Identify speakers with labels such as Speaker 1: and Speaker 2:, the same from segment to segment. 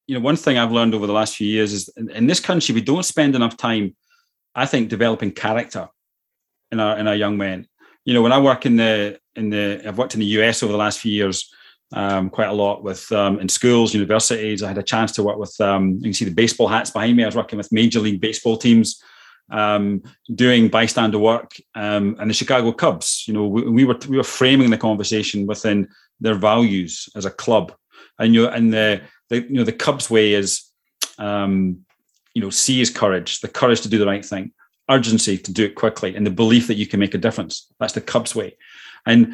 Speaker 1: one thing I've learned over the last few years is in this country, we don't spend enough time, I think, developing character in our young men. When I work I've worked in the US over the last few years, quite a lot with in schools, universities. I had a chance to work with, you can see the baseball hats behind me. I was working with Major League Baseball teams, doing bystander work, and the Chicago Cubs. We were framing the conversation within their values as a club, and the Cubs way is, C is courage, the courage to do the right thing, urgency to do it quickly, and the belief that you can make a difference. That's the Cubs way. And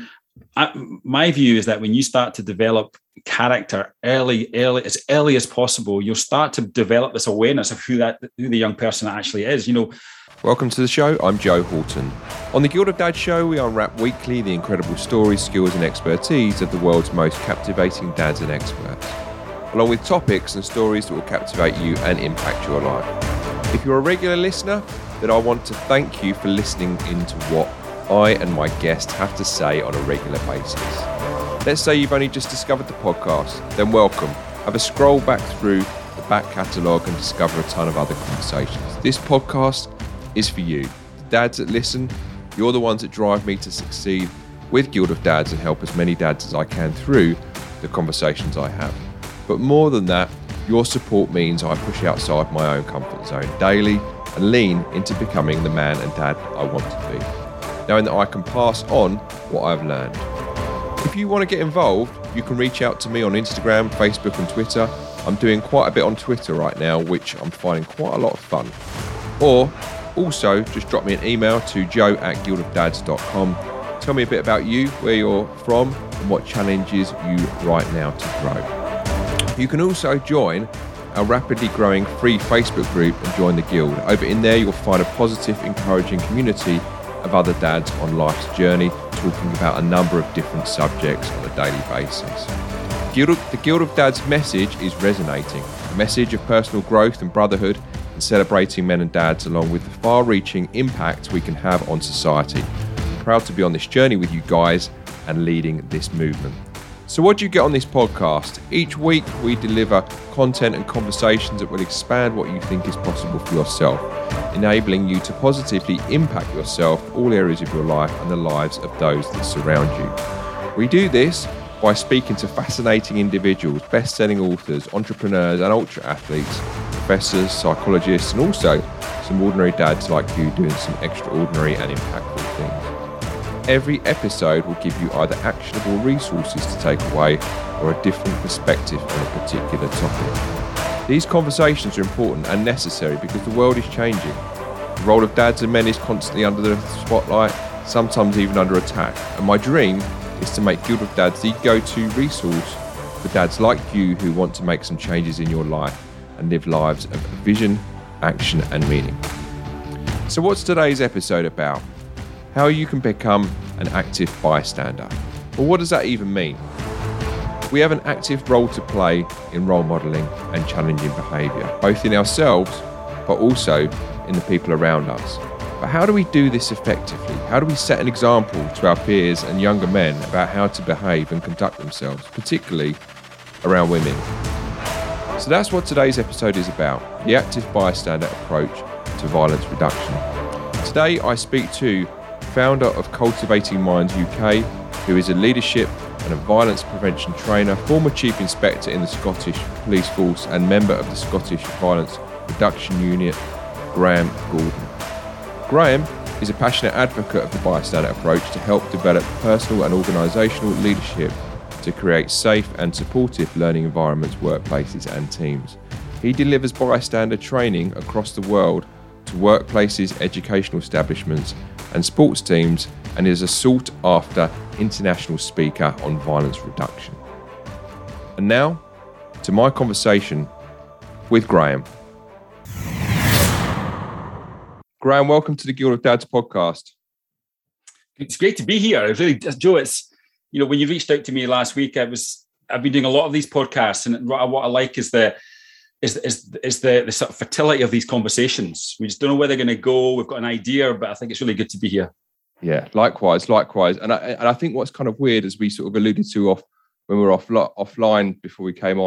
Speaker 1: my view is that when you start to develop character early, as early as possible, you'll start to develop this awareness of who the young person actually is.
Speaker 2: Welcome to the show. I'm Joe Horton. On the Guild of Dads show, we unwrap weekly the incredible stories, skills and expertise of the world's most captivating dads and experts, along with topics and stories that will captivate you and impact your life. If you're a regular listener, then I want to thank you for listening into what I and my guests have to say on a regular basis. Let's say you've only just discovered the podcast, then welcome. Have a scroll back through the back catalogue and discover a ton of other conversations. This podcast is for you. The dads that listen, you're the ones that drive me to succeed with Guild of Dads and help as many dads as I can through the conversations I have. But more than that, your support means I push outside my own comfort zone daily and lean into becoming the man and dad I want to be, knowing that I can pass on what I've learned. If you want to get involved, you can reach out to me on Instagram, Facebook and Twitter. I'm doing quite a bit on Twitter right now, which I'm finding quite a lot of fun. Or also just drop me an email to joe@guildofdads.com. Tell me a bit about you, where you're from and what challenges you right now to grow. You can also join our rapidly growing free Facebook group and join the Guild. Over in there, you'll find a positive, encouraging community of other dads on life's journey, talking about a number of different subjects on a daily basis. The Guild of Dads message is resonating, a message of personal growth and brotherhood and celebrating men and dads along with the far-reaching impact we can have on society. I'm proud to be on this journey with you guys and leading this movement. So what do you get on this podcast? Each week we deliver content and conversations that will expand what you think is possible for yourself, enabling you to positively impact yourself, all areas of your life and the lives of those that surround you. We do this by speaking to fascinating individuals, best-selling authors, entrepreneurs and ultra athletes, professors, psychologists and also some ordinary dads like you doing some extraordinary and impactful things. Every episode will give you either actionable resources to take away or a different perspective on a particular topic. These conversations are important and necessary because the world is changing. The role of dads and men is constantly under the spotlight, sometimes even under attack. And my dream is to make Guild of Dads the go-to resource for dads like you who want to make some changes in your life and live lives of vision, action and meaning. So what's today's episode about? How you can become an active bystander. Well, what does that even mean? We have an active role to play in role modelling and challenging behaviour, both in ourselves, but also in the people around us. But how do we do this effectively? How do we set an example to our peers and younger men about how to behave and conduct themselves, particularly around women? So that's what today's episode is about, the active bystander approach to violence reduction. Today I speak to founder of Cultivating Minds UK, who is a leadership and a violence prevention trainer, former chief inspector in the Scottish Police Force and member of the Scottish Violence Reduction Unit, Graham Gordon. Graham is a passionate advocate of the bystander approach to help develop personal and organisational leadership to create safe and supportive learning environments, workplaces and teams. He delivers bystander training across the world to workplaces, educational establishments and sports teams, and is a sought-after international speaker on violence reduction. And now, to my conversation with Graham. Graham, welcome to the Guild of Dads podcast.
Speaker 1: It's great to be here. It really, Joe, it's, when you reached out to me last week, I've been doing a lot of these podcasts, and what I like is the sort of fertility of these conversations. We just don't know where they're going to go. We've got an idea, but I think it's really good to be here.
Speaker 2: Yeah, likewise. And I think what's kind of weird, as we sort of alluded to when we were offline before we came on,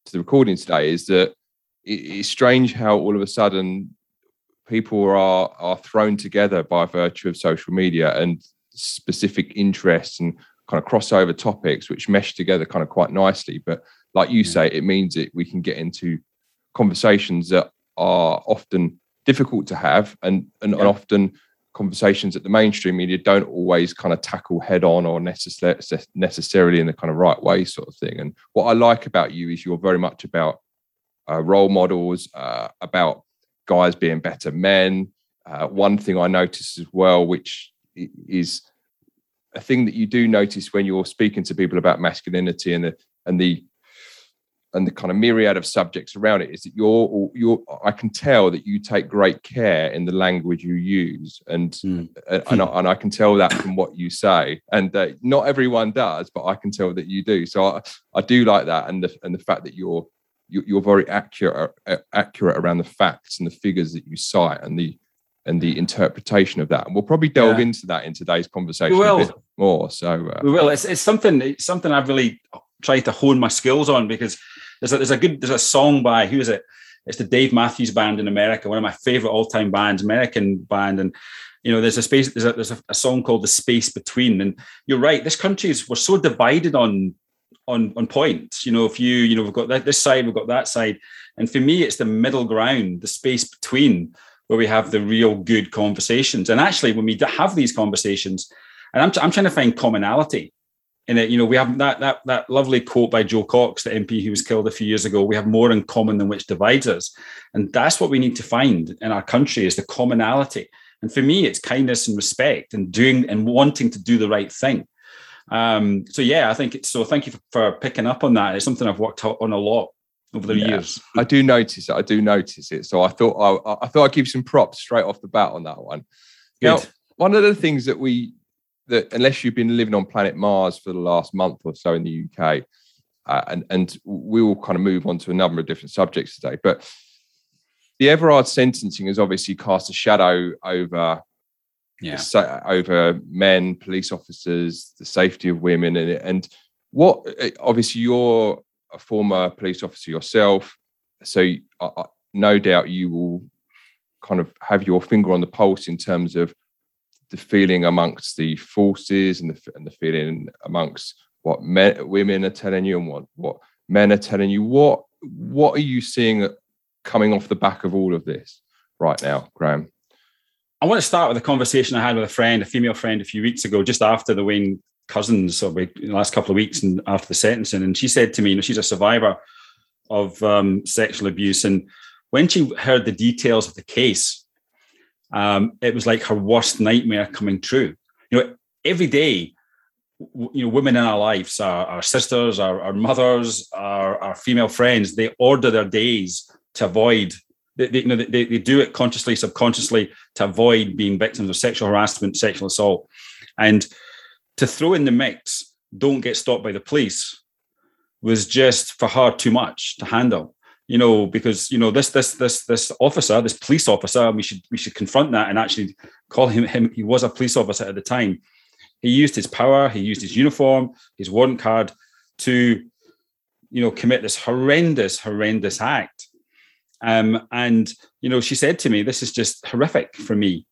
Speaker 2: to the recording today is that it's strange how all of a sudden people are thrown together by virtue of social media and specific interests and kind of crossover topics, which mesh together kind of quite nicely. But like you say, it means that we can get into conversations that are often difficult to have and often conversations that the mainstream media don't always kind of tackle head on or necessarily in the kind of right way sort of thing. And what I like about you is you're very much about role models, about guys being better men. One thing I noticed as well, which is a thing that you do notice when you're speaking to people about masculinity and the kind of myriad of subjects around it, is that I can tell that you take great care in the language you use, and I can tell that from what you say, and not everyone does, but I can tell that you do. So I do like that, and the fact that you're very accurate around the facts and the figures that you cite and the interpretation of that. And we'll probably delve into that in today's conversation a bit more. So
Speaker 1: we will. It's something I've really tried to hone my skills on, because there's a song by, who is it? It's the Dave Matthews Band in America, one of my favorite all-time bands, American band. And there's a song called The Space Between. And you're right, this we're so divided on points. If we've got this side, we've got that side. And for me, it's the middle ground, the space between, where we have the real good conversations. And actually, when we have these conversations, and I'm trying to find commonality in it. We have that lovely quote by Joe Cox, the MP who was killed a few years ago. We have more in common than which divides us. And that's what we need to find in our country, is the commonality. And for me, it's kindness and respect and doing and wanting to do the right thing. I think it's so. Thank you for picking up on that. It's something I've worked on a lot over the years.
Speaker 2: I do notice it. So I thought I'd give you some props straight off the bat on that one.
Speaker 1: Good.
Speaker 2: Now, one of the things that unless you've been living on planet Mars for the last month or so in the UK, and we will kind of move on to a number of different subjects today, but the Everard sentencing has obviously cast a shadow over men, police officers, the safety of women, and what obviously you're a former police officer yourself, so no doubt you will kind of have your finger on the pulse in terms of the feeling amongst the forces and the feeling amongst what women are telling you and what men are telling you. What are you seeing coming off the back of all of this right now, Graham?
Speaker 1: I want to start with a conversation I had with a female friend a few weeks ago, just after the Wayne Couzens, so in the last couple of weeks and after the sentencing. And she said to me, she's a survivor of sexual abuse. And when she heard the details of the case, it was like her worst nightmare coming true. Every day, women in our lives, our sisters, our mothers, our female friends, they order their days to avoid. They do it consciously, subconsciously, to avoid being victims of sexual harassment, sexual assault. And to throw in the mix, don't get stopped by the police, was just for her too much to handle. Because this officer, this police officer, we should confront that and actually call him. He was a police officer at the time. He used his power, he used his uniform, his warrant card to, commit this horrendous act. And she said to me, "This is just horrific for me."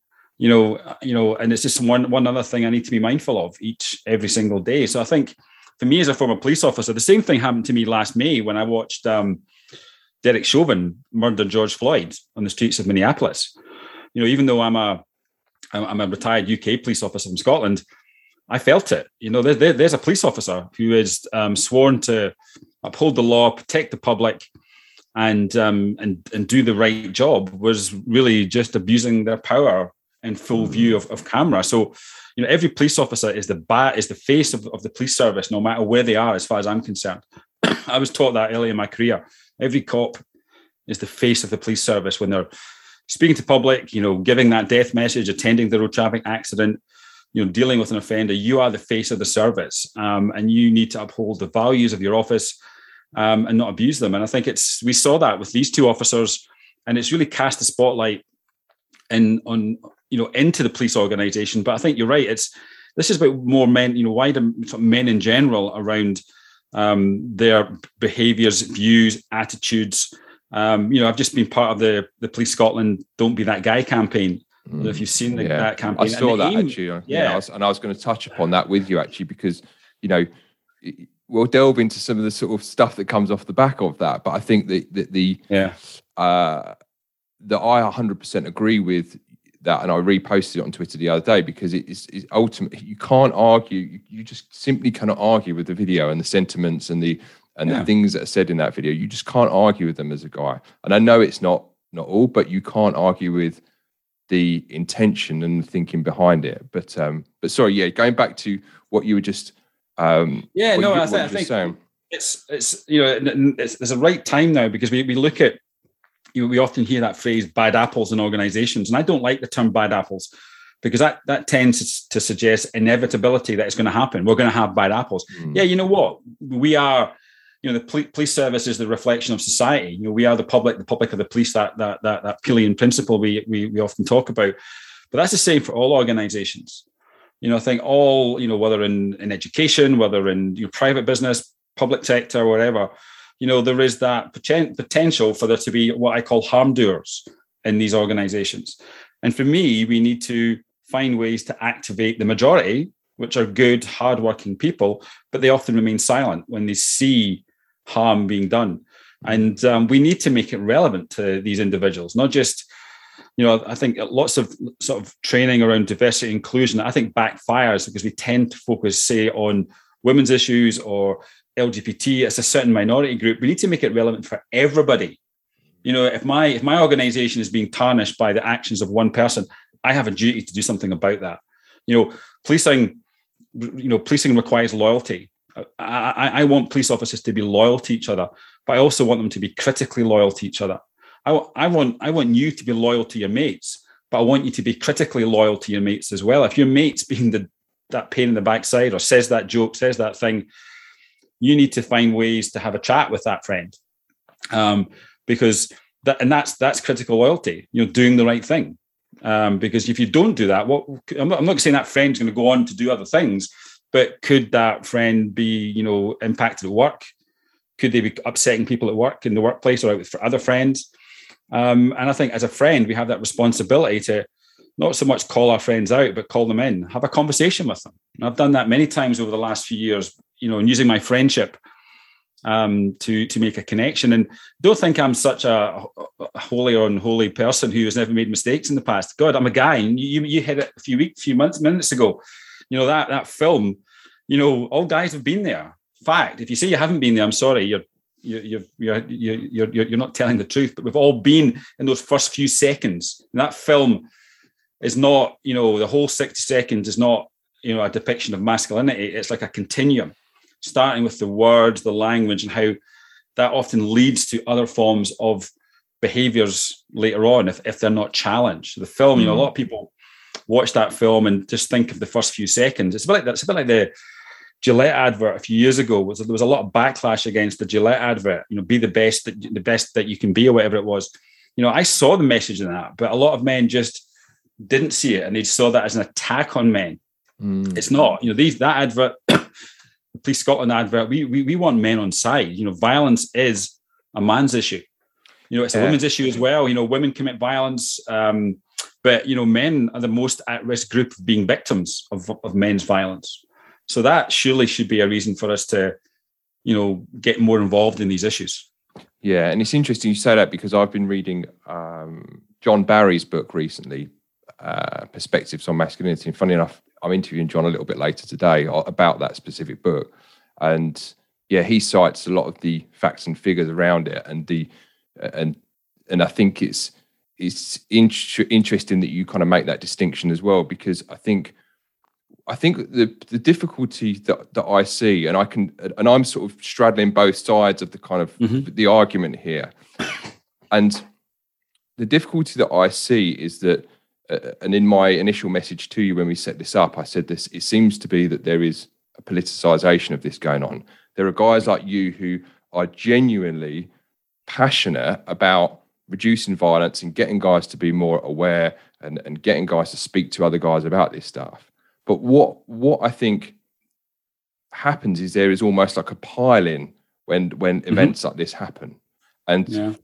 Speaker 1: And it's just one other thing I need to be mindful of every single day. So I think for me as a former police officer, the same thing happened to me last May when I watched Derek Chauvin murder George Floyd on the streets of Minneapolis. Even though I'm a retired UK police officer from Scotland, I felt it. There's a police officer who is sworn to uphold the law, protect the public, and do the right job, was really just abusing their power in full view of camera. So, every police officer is the face of the police service, no matter where they are, as far as I'm concerned. I was taught that early in my career. Every cop is the face of the police service when they're speaking to public, giving that death message, attending the road traffic accident, dealing with an offender. You are the face of the service, and you need to uphold the values of your office and not abuse them. And I think we saw that with these two officers, and it's really cast the spotlight into the police organization. But I think you're right. This is about more men, wider men in general around their behaviours, views, attitudes. I've just been part of the Police Scotland Don't Be That Guy campaign. I don't know if you've seen that campaign.
Speaker 2: I saw that actually. I was going to touch upon that with you actually, because we'll delve into some of the sort of stuff that comes off the back of that. But I think that I 100% agree with that, and I reposted it on Twitter the other day, because it's ultimately, you can't argue. You just simply cannot argue with the video and the sentiments and the things that are said in that video. You just can't argue with them as a guy. And I know it's not all, but you can't argue with the intention and the thinking behind it. But sorry, going back to what you were just I think saying.
Speaker 1: It's there's a right time now, because we look at, we often hear that phrase, bad apples in organizations, and I don't like the term bad apples, because that tends to suggest inevitability, that it's going to happen. We're going to have bad apples. Yeah, you know what? We are, the police service is the reflection of society. We are the public are the police, that Peelian principle we often talk about. But that's the same for all organizations. I think all, whether in education, whether in private business, public sector, whatever, there is that potential for there to be what I call harm doers in these organizations. And for me, we need to find ways to activate the majority, which are good, hardworking people, but they often remain silent when they see harm being done. And we need to make it relevant to these individuals, not just, I think lots of sort of training around diversity and inclusion, I think backfires, because we tend to focus, say, on women's issues or LGBT. It's a certain minority group. We need to make it relevant for everybody. If my organization is being tarnished by the actions of one person, I have a duty to do something about that. Policing requires loyalty. I want police officers to be loyal to each other, but I also want them to be critically loyal to each other. I want you to be loyal to your mates, but I want you to be critically loyal to your mates as well. If your mate's being that pain in the backside, or says that joke, says that thing, you need to find ways to have a chat with that friend, because that's critical loyalty. Doing the right thing. Because if you don't do that, I'm not saying that friend's going to go on to do other things, but could that friend be, impacted at work? Could they be upsetting people at work, in the workplace, or out for other friends? And I think as a friend, we have that responsibility to not so much call our friends out, but call them in, have a conversation with them. And I've done that many times over the last few years, and using my friendship to make a connection. And don't think I'm such a holy or unholy person who has never made mistakes in the past. God, I'm a guy. And you hit it a few minutes ago. That film, all guys have been there. Fact. If you say you haven't been there, I'm sorry. You're not telling the truth. But we've all been in those first few seconds. And that film is not, the whole 60 seconds is not, a depiction of masculinity. It's like a continuum, starting with the words, the language, and how that often leads to other forms of behaviors later on if they're not challenged. The film, a lot of people watch that film and just think of the first few seconds. It's a bit like the Gillette advert a few years ago. There was a lot of backlash against the Gillette advert. Be the best that you can be, or whatever it was. I saw the message in that, but a lot of men just didn't see it, and they saw that as an attack on men. It's not. That advert, the Police Scotland advert, we want men on side. Violence is a man's issue. It's a women's issue as well. Women commit violence, but men are the most at-risk group of being victims of men's violence. So that surely should be a reason for us to, get more involved in these issues.
Speaker 2: Yeah, and it's interesting you say that, because I've been reading John Barry's book recently, Perspectives on Masculinity. And funny enough, I'm interviewing John a little bit later today about that specific book. And yeah, he cites a lot of the facts and figures around it. And I think it's interesting that you kind of make that distinction as well, because I think the difficulty that I see, and I'm sort of straddling both sides of the kind of the argument here. And the difficulty that I see is that, and in my initial message to you when we set this up, I said this, it seems to be that there is a politicization of this going on. There are guys like you who are genuinely passionate about reducing violence and getting guys to be more aware and getting guys to speak to other guys about this stuff. But what I think happens is there is almost like a pile-in when events like this happen. And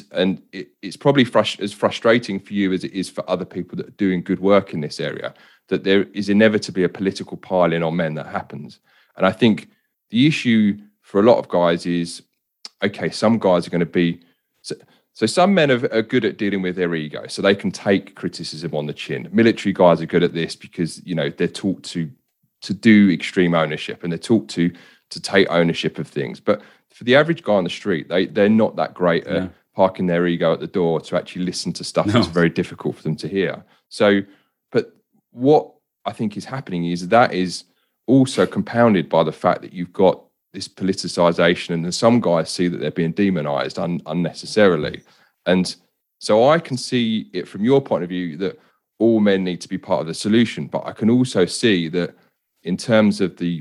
Speaker 2: it's probably as frustrating for you as it is for other people that are doing good work in this area, that there is inevitably a political pile-in on men that happens. And I think the issue for a lot of guys is, okay, some guys are going to be... So some men are good at dealing with their ego, so they can take criticism on the chin. Military guys are good at this because, you know, they're taught to do extreme ownership, and they're taught to take ownership of things. But for the average guy on the street, they're not that great at parking their ego at the door to actually listen to stuff that's very difficult for them to hear. So, but what I think is happening is that is also compounded by the fact that you've got this politicization, and then some guys see that they're being demonized unnecessarily. And so I can see it from your point of view that all men need to be part of the solution, but I can also see that in terms of the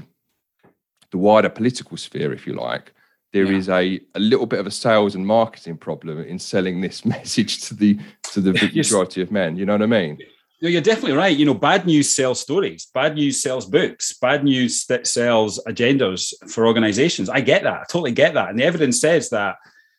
Speaker 2: wider political sphere, if you like, there is a little bit of a sales and marketing problem in selling this message to the majority of men. You know what I mean?
Speaker 1: No, you're definitely right. You know, bad news sells stories. Bad news sells books. Bad news that sells agendas for organizations. I get that. I totally get that. And the evidence says that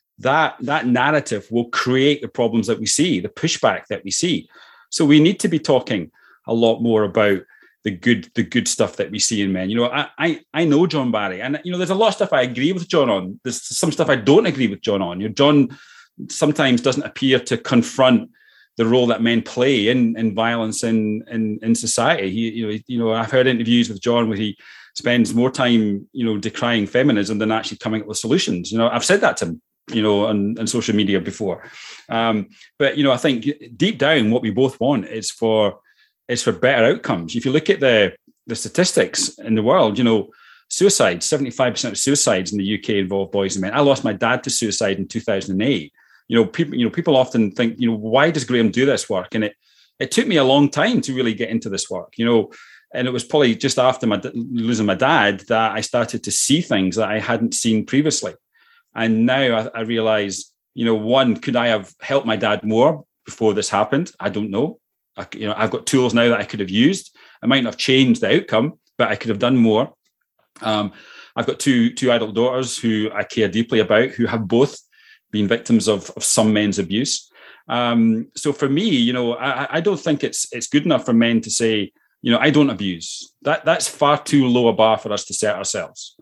Speaker 1: narrative will create the problems that we see, the pushback that we see. So we need to be talking a lot more about the good stuff that we see in men. You know, I know John Barry, and you know, there's a lot of stuff I agree with John on. There's some stuff I don't agree with John on. You know, John sometimes doesn't appear to confront the role that men play in violence in society. You know, I've heard interviews with John where he spends more time, you know, decrying feminism than actually coming up with solutions. You know, I've said that to him, you know, on social media before. But you know, I think deep down, what we both want is for better outcomes. If you look at the statistics in the world, you know, suicide, 75% of suicides in the UK involve boys and men. I lost my dad to suicide in 2008. People often think, you know, why does Graham do this work? And it took me a long time to really get into this work, you know, and it was probably just after losing my dad that I started to see things that I hadn't seen previously. And now I realize, you know, one, could I have helped my dad more before this happened? I don't know. I've got tools now that I could have used. I might not have changed the outcome, but I could have done more. I've got two adult daughters who I care deeply about, who have both been victims of some men's abuse. So for me, you know, I don't think it's good enough for men to say, you know, I don't abuse. That's far too low a bar for us to set ourselves.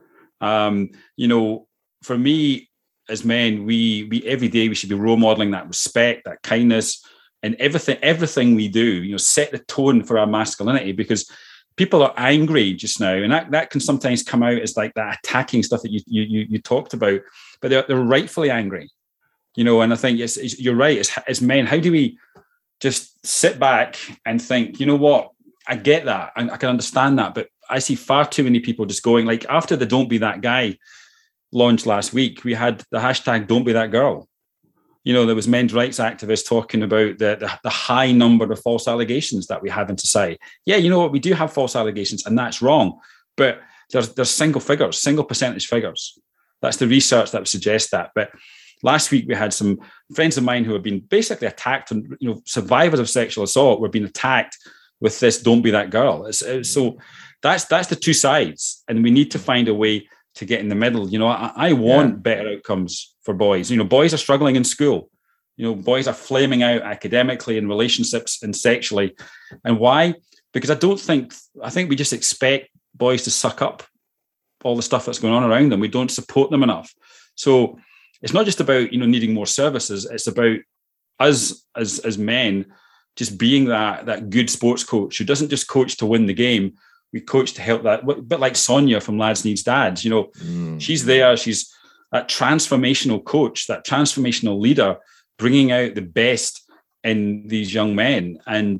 Speaker 1: You know, for me, as men, we every day we should be role modeling that respect, that kindness, and everything we do, you know, set the tone for our masculinity, because people are angry just now, and that can sometimes come out as like that attacking stuff that you talked about, but they're rightfully angry, you know. And I think you're right. As men, how do we just sit back and think, you know what, I get that, and I can understand that, but I see far too many people just going, like after the "Don't Be That Guy" launch last week, we had the hashtag "Don't Be That Girl." You know, there was men's rights activists talking about the high number of false allegations that we have in society. Yeah, you know what? We do have false allegations, and that's wrong. But there's single percentage figures. That's the research that would suggest that. But last week we had some friends of mine who have been basically attacked, and you know, survivors of sexual assault were being attacked with this "Don't Be That Girl." So that's the two sides, and we need to find a way to get in the middle. You know, I want better outcomes for boys. You know, boys are struggling in school. You know, boys are flaming out academically, in relationships, and sexually. And why? Because I think we just expect boys to suck up all the stuff that's going on around them. We don't support them enough. So it's not just about, you know, needing more services. It's about us as men just being that good sports coach who doesn't just coach to win the game. We coach to help that, a bit like Sonia from Lads Needs Dads. You know, she's there. She's that transformational coach, that transformational leader, bringing out the best in these young men. And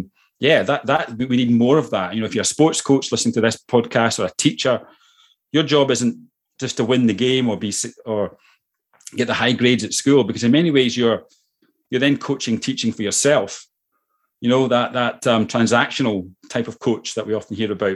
Speaker 1: that we need more of that. You know, if you're a sports coach listening to this podcast, or a teacher, your job isn't just to win the game or get the high grades at school, because in many ways you're then teaching for yourself. You know, that transactional type of coach that we often hear about.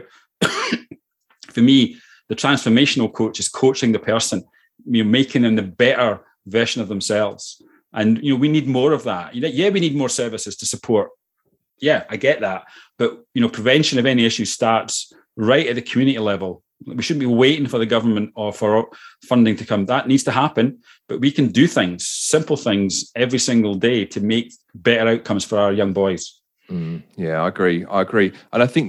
Speaker 1: For me, the transformational coach is coaching the person, you know, making them the better version of themselves. And, you know, we need more of that. Yeah, we need more services to support. Yeah, I get that. But, you know, prevention of any issue starts right at the community level We shouldn't be waiting for the government or for funding to come. That needs to happen, but we can do things, simple things every single day to make better outcomes for our young boys.
Speaker 2: Yeah, I agree. And I think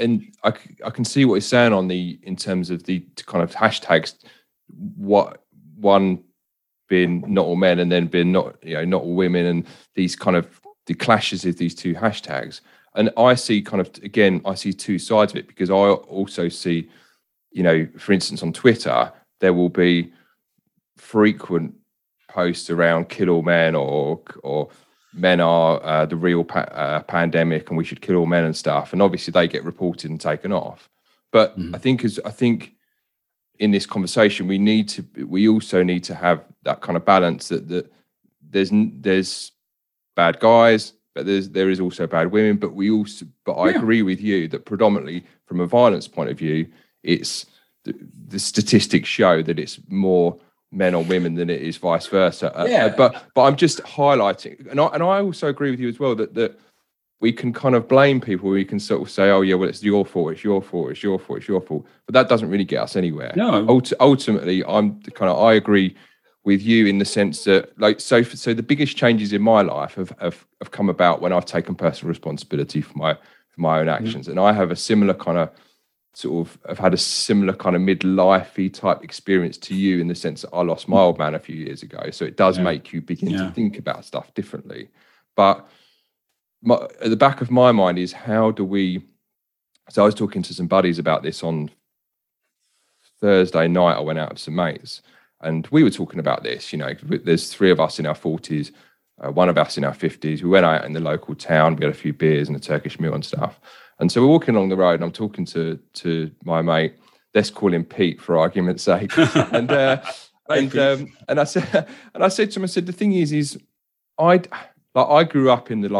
Speaker 2: I can see what he's saying in terms of the kind of hashtags, what one being not all men and then being not all women, and these kind of the clashes of these two hashtags. And I see I see two sides of it, because I also see, for instance, on Twitter, there will be frequent posts around kill all men or men are the real pandemic and we should kill all men and stuff. And obviously they get reported and taken off. But I think in this conversation, we also need to have that kind of balance that there's bad guys, but there is also bad women. But I agree with you that predominantly from a violence point of view, it's the statistics show that it's more men on women than it is vice versa. But I'm just highlighting, and I also agree with you as well that we can kind of blame people. We can sort of say, oh yeah, well, it's your fault, it's your fault, it's your fault, it's your fault. But that doesn't really get us anywhere.
Speaker 1: No.
Speaker 2: Ultimately, I agree with you in the sense that, like, so the biggest changes in my life have come about when I've taken personal responsibility for my own actions. And I have a similar kind of I've had a similar kind of midlife-y type experience to you, in the sense that I lost my old man a few years ago. So it does make you begin to think about stuff differently. But at the back of my mind is, how do we... So I was talking to some buddies about this on Thursday night. I went out with some mates and we were talking about this. There's three of us in our 40s, one of us in our 50s. We went out in the local town, we had a few beers and a Turkish meal and stuff. And so we're walking along the road and I'm talking to my mate, let's call him Pete for argument's sake. And I said to him, the thing is I grew up in the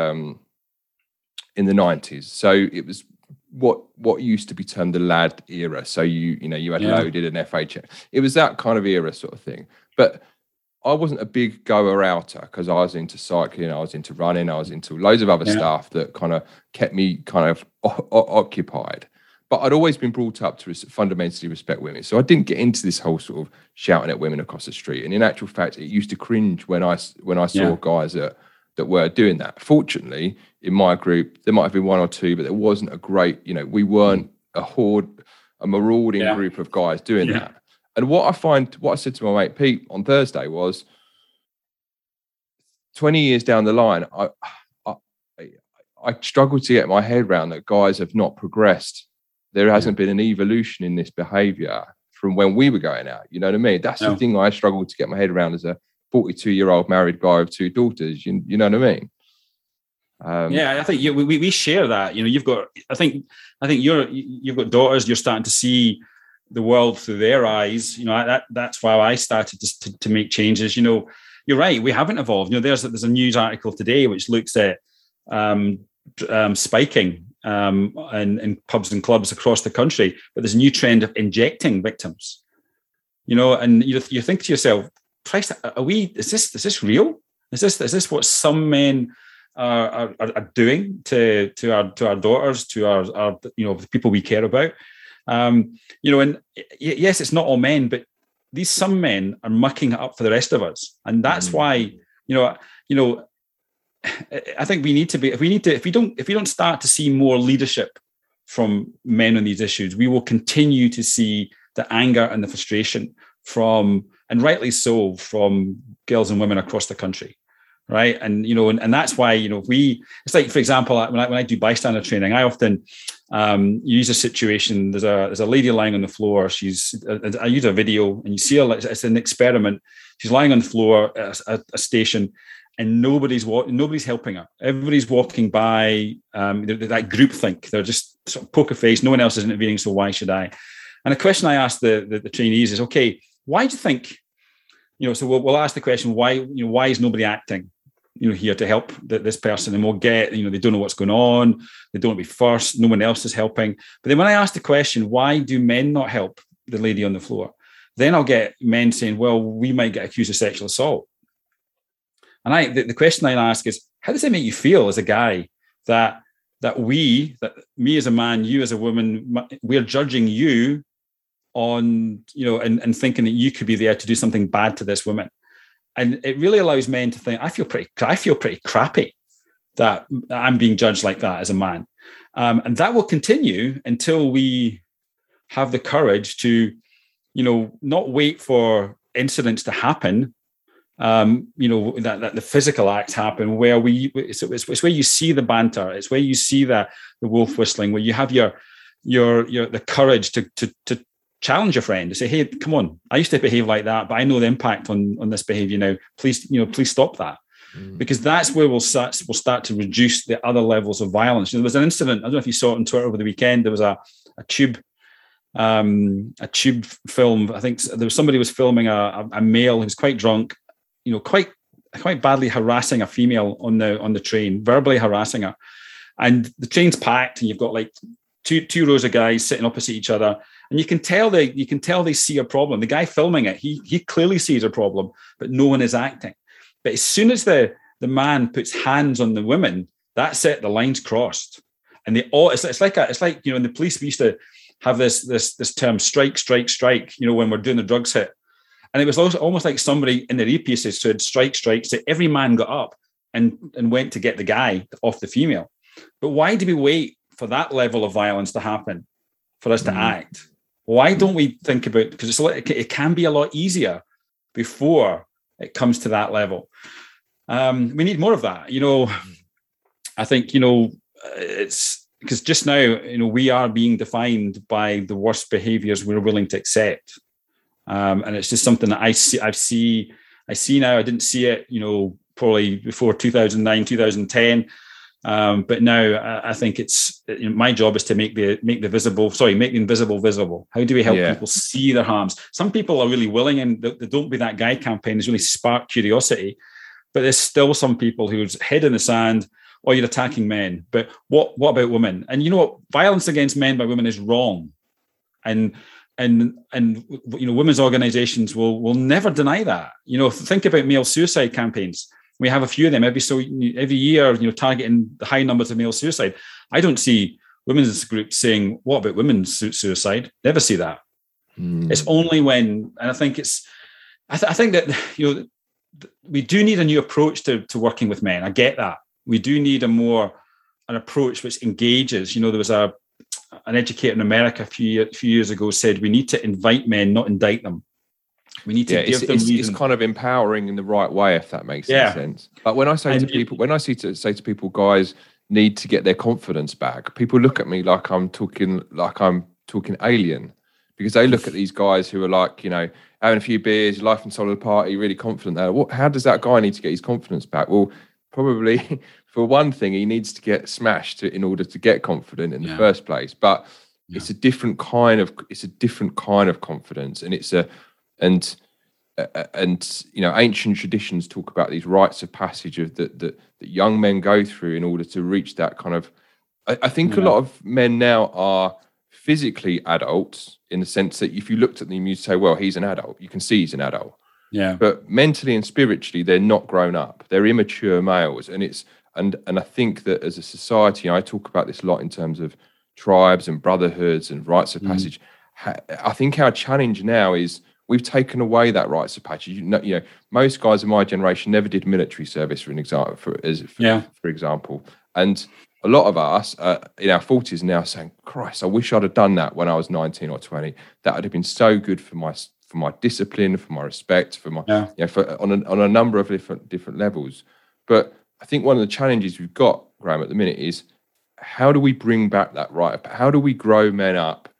Speaker 2: in the 90s. So it was what used to be termed the lad era. So you had Loaded and FHM. It was that kind of era sort of thing. But I wasn't a big goer outer, because I was into cycling, I was into running, I was into loads of other stuff that kind of kept me kind of occupied. But I'd always been brought up to fundamentally respect women. So I didn't get into this whole sort of shouting at women across the street. And in actual fact, it used to cringe when I saw guys that were doing that. Fortunately, in my group, there might have been one or two, but there wasn't a great, we weren't a marauding group of guys doing that. And what I said to my mate Pete on Thursday was, 20 years down the line, I struggle to get my head around that guys have not progressed. There hasn't been an evolution in this behaviour from when we were going out. You know what I mean? That's the thing I struggle to get my head around as a 42-year-old married guy with two daughters. You know what I mean?
Speaker 1: I think we share that. You've got. I think you've got daughters. You're starting to see the world through their eyes. That's why I started to make changes. You're right, we haven't evolved. There's a news article today which looks at spiking in pubs and clubs across the country, but there's a new trend of injecting victims. And you think to yourself, Christ, is this real? Is this what some men are doing to our daughters, to our the people we care about? And yes, it's not all men, but some men are mucking it up for the rest of us, and that's why I think we need to be. If we don't start to see more leadership from men on these issues, we will continue to see the anger and the frustration from, and rightly so, from girls and women across the country. Right. And, and that's why, it's like, for example, when I do bystander training, I often use a situation. There's a lady lying on the floor. I use a video and you see her, it's an experiment. She's lying on the floor at a station and nobody's helping her. Everybody's walking by, that groupthink. They're just sort of poker face. No one else is intervening. So why should I? And the question I asked the trainees is, okay, why do you think, so we'll ask the question, why is nobody acting? Here to help this person, and we'll get, they don't know what's going on. They don't want to be first. No one else is helping. But then when I ask the question, why do men not help the lady on the floor? Then I'll get men saying, well, we might get accused of sexual assault. And the question I ask is, how does it make you feel as a guy that me as a man, you as a woman, we're judging you on, and thinking that you could be there to do something bad to this woman. And it really allows men to think, I feel pretty crappy that I'm being judged like that as a man. And that will continue until we have the courage to, not wait for incidents to happen. That the physical acts happen where it's where you see the banter. It's where you see the wolf whistling, where you have your the courage to challenge your friend, to say, hey, come on, I used to behave like that, but I know the impact on this behavior now. Please stop that. Because that's where we'll start to reduce the other levels of violence. There was an incident, I don't know if you saw it on Twitter over the weekend. There was a tube film. I think there was somebody was filming a male who was quite drunk, quite badly harassing a female on the train, verbally harassing her. And the train's packed, and you've got like two rows of guys sitting opposite each other, and you can tell they see a problem. The guy filming it, he clearly sees a problem, but no one is acting. But as soon as the man puts hands on the women, that's it. The line's crossed, and it's like in the police we used to have this term strike, when we're doing the drugs hit, and it was almost like somebody in their earpieces said strike. So every man got up and went to get the guy off the female. But why do we wait for that level of violence to happen for us to act? Why don't we think about, because it can be a lot easier before it comes to that level. We need more of that. I think, it's because just now, we are being defined by the worst behaviors we're willing to accept. And it's just something that I see now. I didn't see it, probably before 2009, 2010. But now I think it's my job is to make the invisible visible. How do we help people see their harms? Some people are really willing, and the Don't Be That Guy campaign has really sparked curiosity, but there's still some people whose head in the sand, or you're attacking men. But what about women? And you know what? Violence against men by women is wrong. And women's organizations will never deny that. Think about male suicide campaigns. We have a few of them every year, targeting the high numbers of male suicide. I don't see women's groups saying, what about women's suicide? Never see that. It's only when, and I think I think that, we do need a new approach to working with men. I get that. We do need an approach which engages. There was an educator in America a few years ago said, we need to invite men, not indict them. We need to give them reason.
Speaker 2: It's kind of empowering in the right way, if that makes any sense. Like when I say to people, guys need to get their confidence back, people look at me like I'm talking alien, because they look at these guys who are like, having a few beers, life and soul of the party, really confident there. How does that guy need to get his confidence back? Well, probably for one thing, he needs to get smashed in order to get confident in the first place. But it's a different kind of confidence, and ancient traditions talk about these rites of passage that young men go through in order to reach that kind of. I think a lot of men now are physically adults, in the sense that if you looked at them, you'd say, well, he's an adult. You can see he's an adult. Yeah. But mentally and spiritually, they're not grown up. They're immature males. And I think that as a society, I talk about this a lot in terms of tribes and brotherhoods and rites of passage. I think our challenge now is we've taken away that rites of passage. Most guys in my generation never did military service, for example. And a lot of us in our 40s now saying, Christ, I wish I'd have done that when I was 19 or 20. That would have been so good for my discipline, for my respect, for my on a number of different levels. But I think one of the challenges we've got, Graham, at the minute is how do we bring back that right? How do we grow men up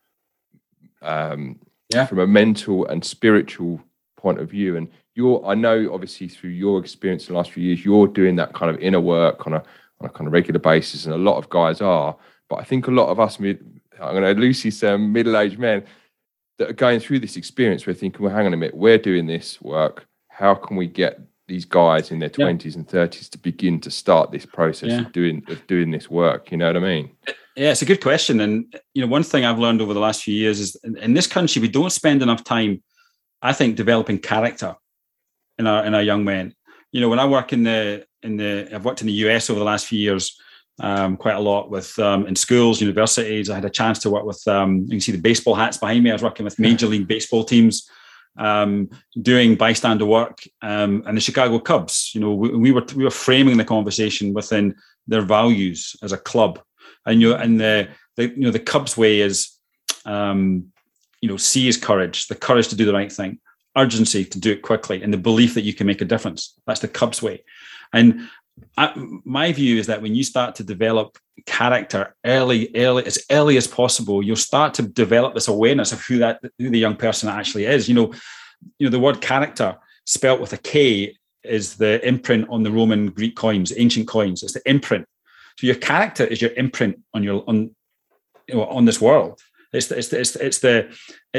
Speaker 2: from a mental and spiritual point of view? And I know obviously through your experience in the last few years, you're doing that kind of inner work on a kind of regular basis, and a lot of guys are. But I think a lot of us, I'm going to loosely say middle-aged men that are going through this experience, we're thinking, well, hang on a minute, we're doing this work. How can we get these guys in their 20s and 30s to begin to start this process of doing this work? You know what I mean?
Speaker 1: Yeah, it's a good question. And, one thing I've learned over the last few years is in this country, we don't spend enough time, I think, developing character in our young men. When I work I've worked in the US over the last few years, quite a lot with in schools, universities. I had a chance to work with, you can see the baseball hats behind me. I was working with Major League Baseball teams, doing bystander work, and the Chicago Cubs. We were framing the conversation within their values as a club, and the Cubs way is, C is courage, the courage to do the right thing, urgency to do it quickly, and the belief that you can make a difference. That's the Cubs way. And my view is that when you start to develop character early as possible, you'll start to develop this awareness of who the young person actually is. The word character spelt with a K is the imprint on the Roman Greek coins, ancient coins. It's the imprint. So your character is your imprint on this world. It's the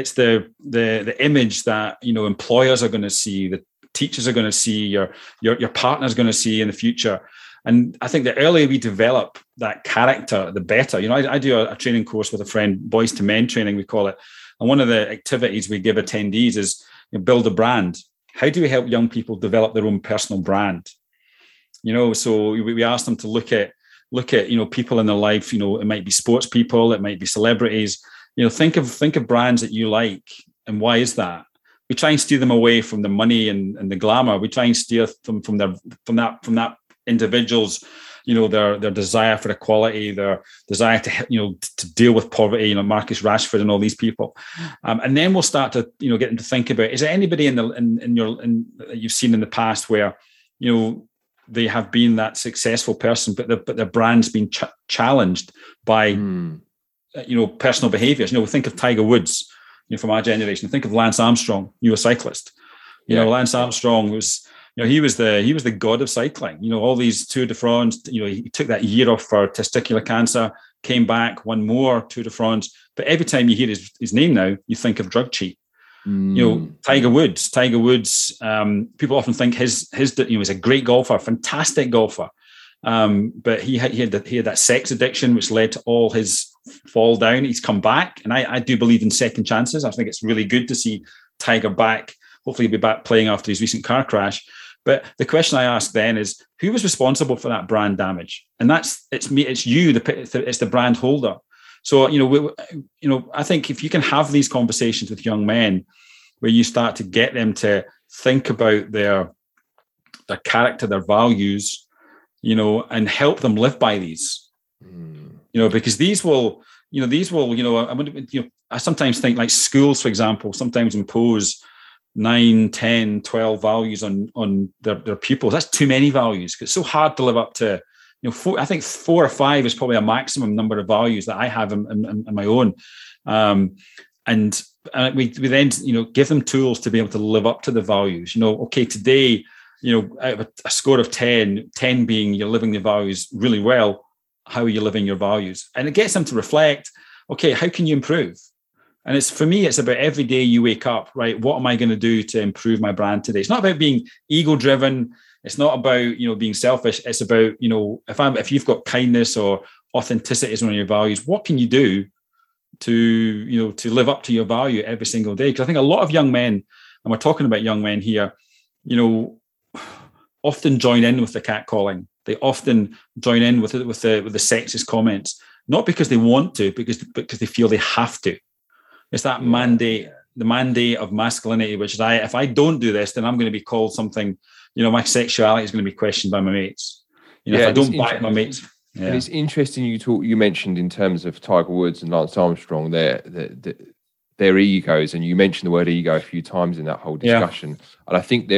Speaker 1: image that employers are going to see, the teachers are going to see, your partner's going to see in the future. And I think the earlier we develop that character, the better. I do a training course with a friend, Boys to Men training, we call it. And one of the activities we give attendees is build a brand. How do we help young people develop their own personal brand? So we ask them to look at people in their life. It might be sports people, it might be celebrities. Think of brands that you like, and why is that? We try and steer them away from the money and the glamour. We try and steer them from that individual's, their desire for equality, their desire to deal with poverty. Marcus Rashford and all these people, and then we'll start to get them to think about: is there anybody that you've seen in the past where they have been that successful person, but their brand's been challenged by personal behaviours? Think of Tiger Woods. From our generation, think of Lance Armstrong, a cyclist. Lance Armstrong was, he was the god of cycling. All these Tour de France. He took that year off for testicular cancer, came back, won more Tour de France. But every time you hear his name now, you think of drug cheat. Tiger Woods. People often think he's a great golfer, fantastic golfer. But he had that sex addiction, which led to all his fall down. He's come back, and I do believe in second chances. I think it's really good to see Tiger back. Hopefully he'll be back playing after his recent car crash. But the question I ask then is, who was responsible for that brand damage? And it's me, it's you, it's the brand holder. So I think if you can have these conversations with young men, where you start to get them to think about their character, their values, and help them live by these. Because these will, I sometimes think, like, schools, for example, sometimes impose 9, 10, 12 values on their pupils. That's too many values. It's so hard to live up to. I think 4 or 5 is probably a maximum number of values that I have in my own. And we then, give them tools to be able to live up to the values. Okay, today, out of a score of 10 being you're living the values really well, how are you living your values? And it gets them to reflect, okay, how can you improve? And for me, it's about every day you wake up, right? What am I going to do to improve my brand today? It's not about being ego-driven. It's not about, being selfish. It's about, if you've got kindness or authenticity as one of your values, what can you do to live up to your value every single day? Because I think a lot of young men, and we're talking about young men here, often join in with the catcalling. They often join in with the sexist comments, not because they want to, because they feel they have to. It's that mandate, the mandate of masculinity, which is if I don't do this, then I'm going to be called something. My sexuality is going to be questioned by my mates. If I don't back my mates. Yeah.
Speaker 2: And it's interesting you mentioned in terms of Tiger Woods and Lance Armstrong, their egos, and you mentioned the word ego a few times in that whole discussion. Yeah. And I think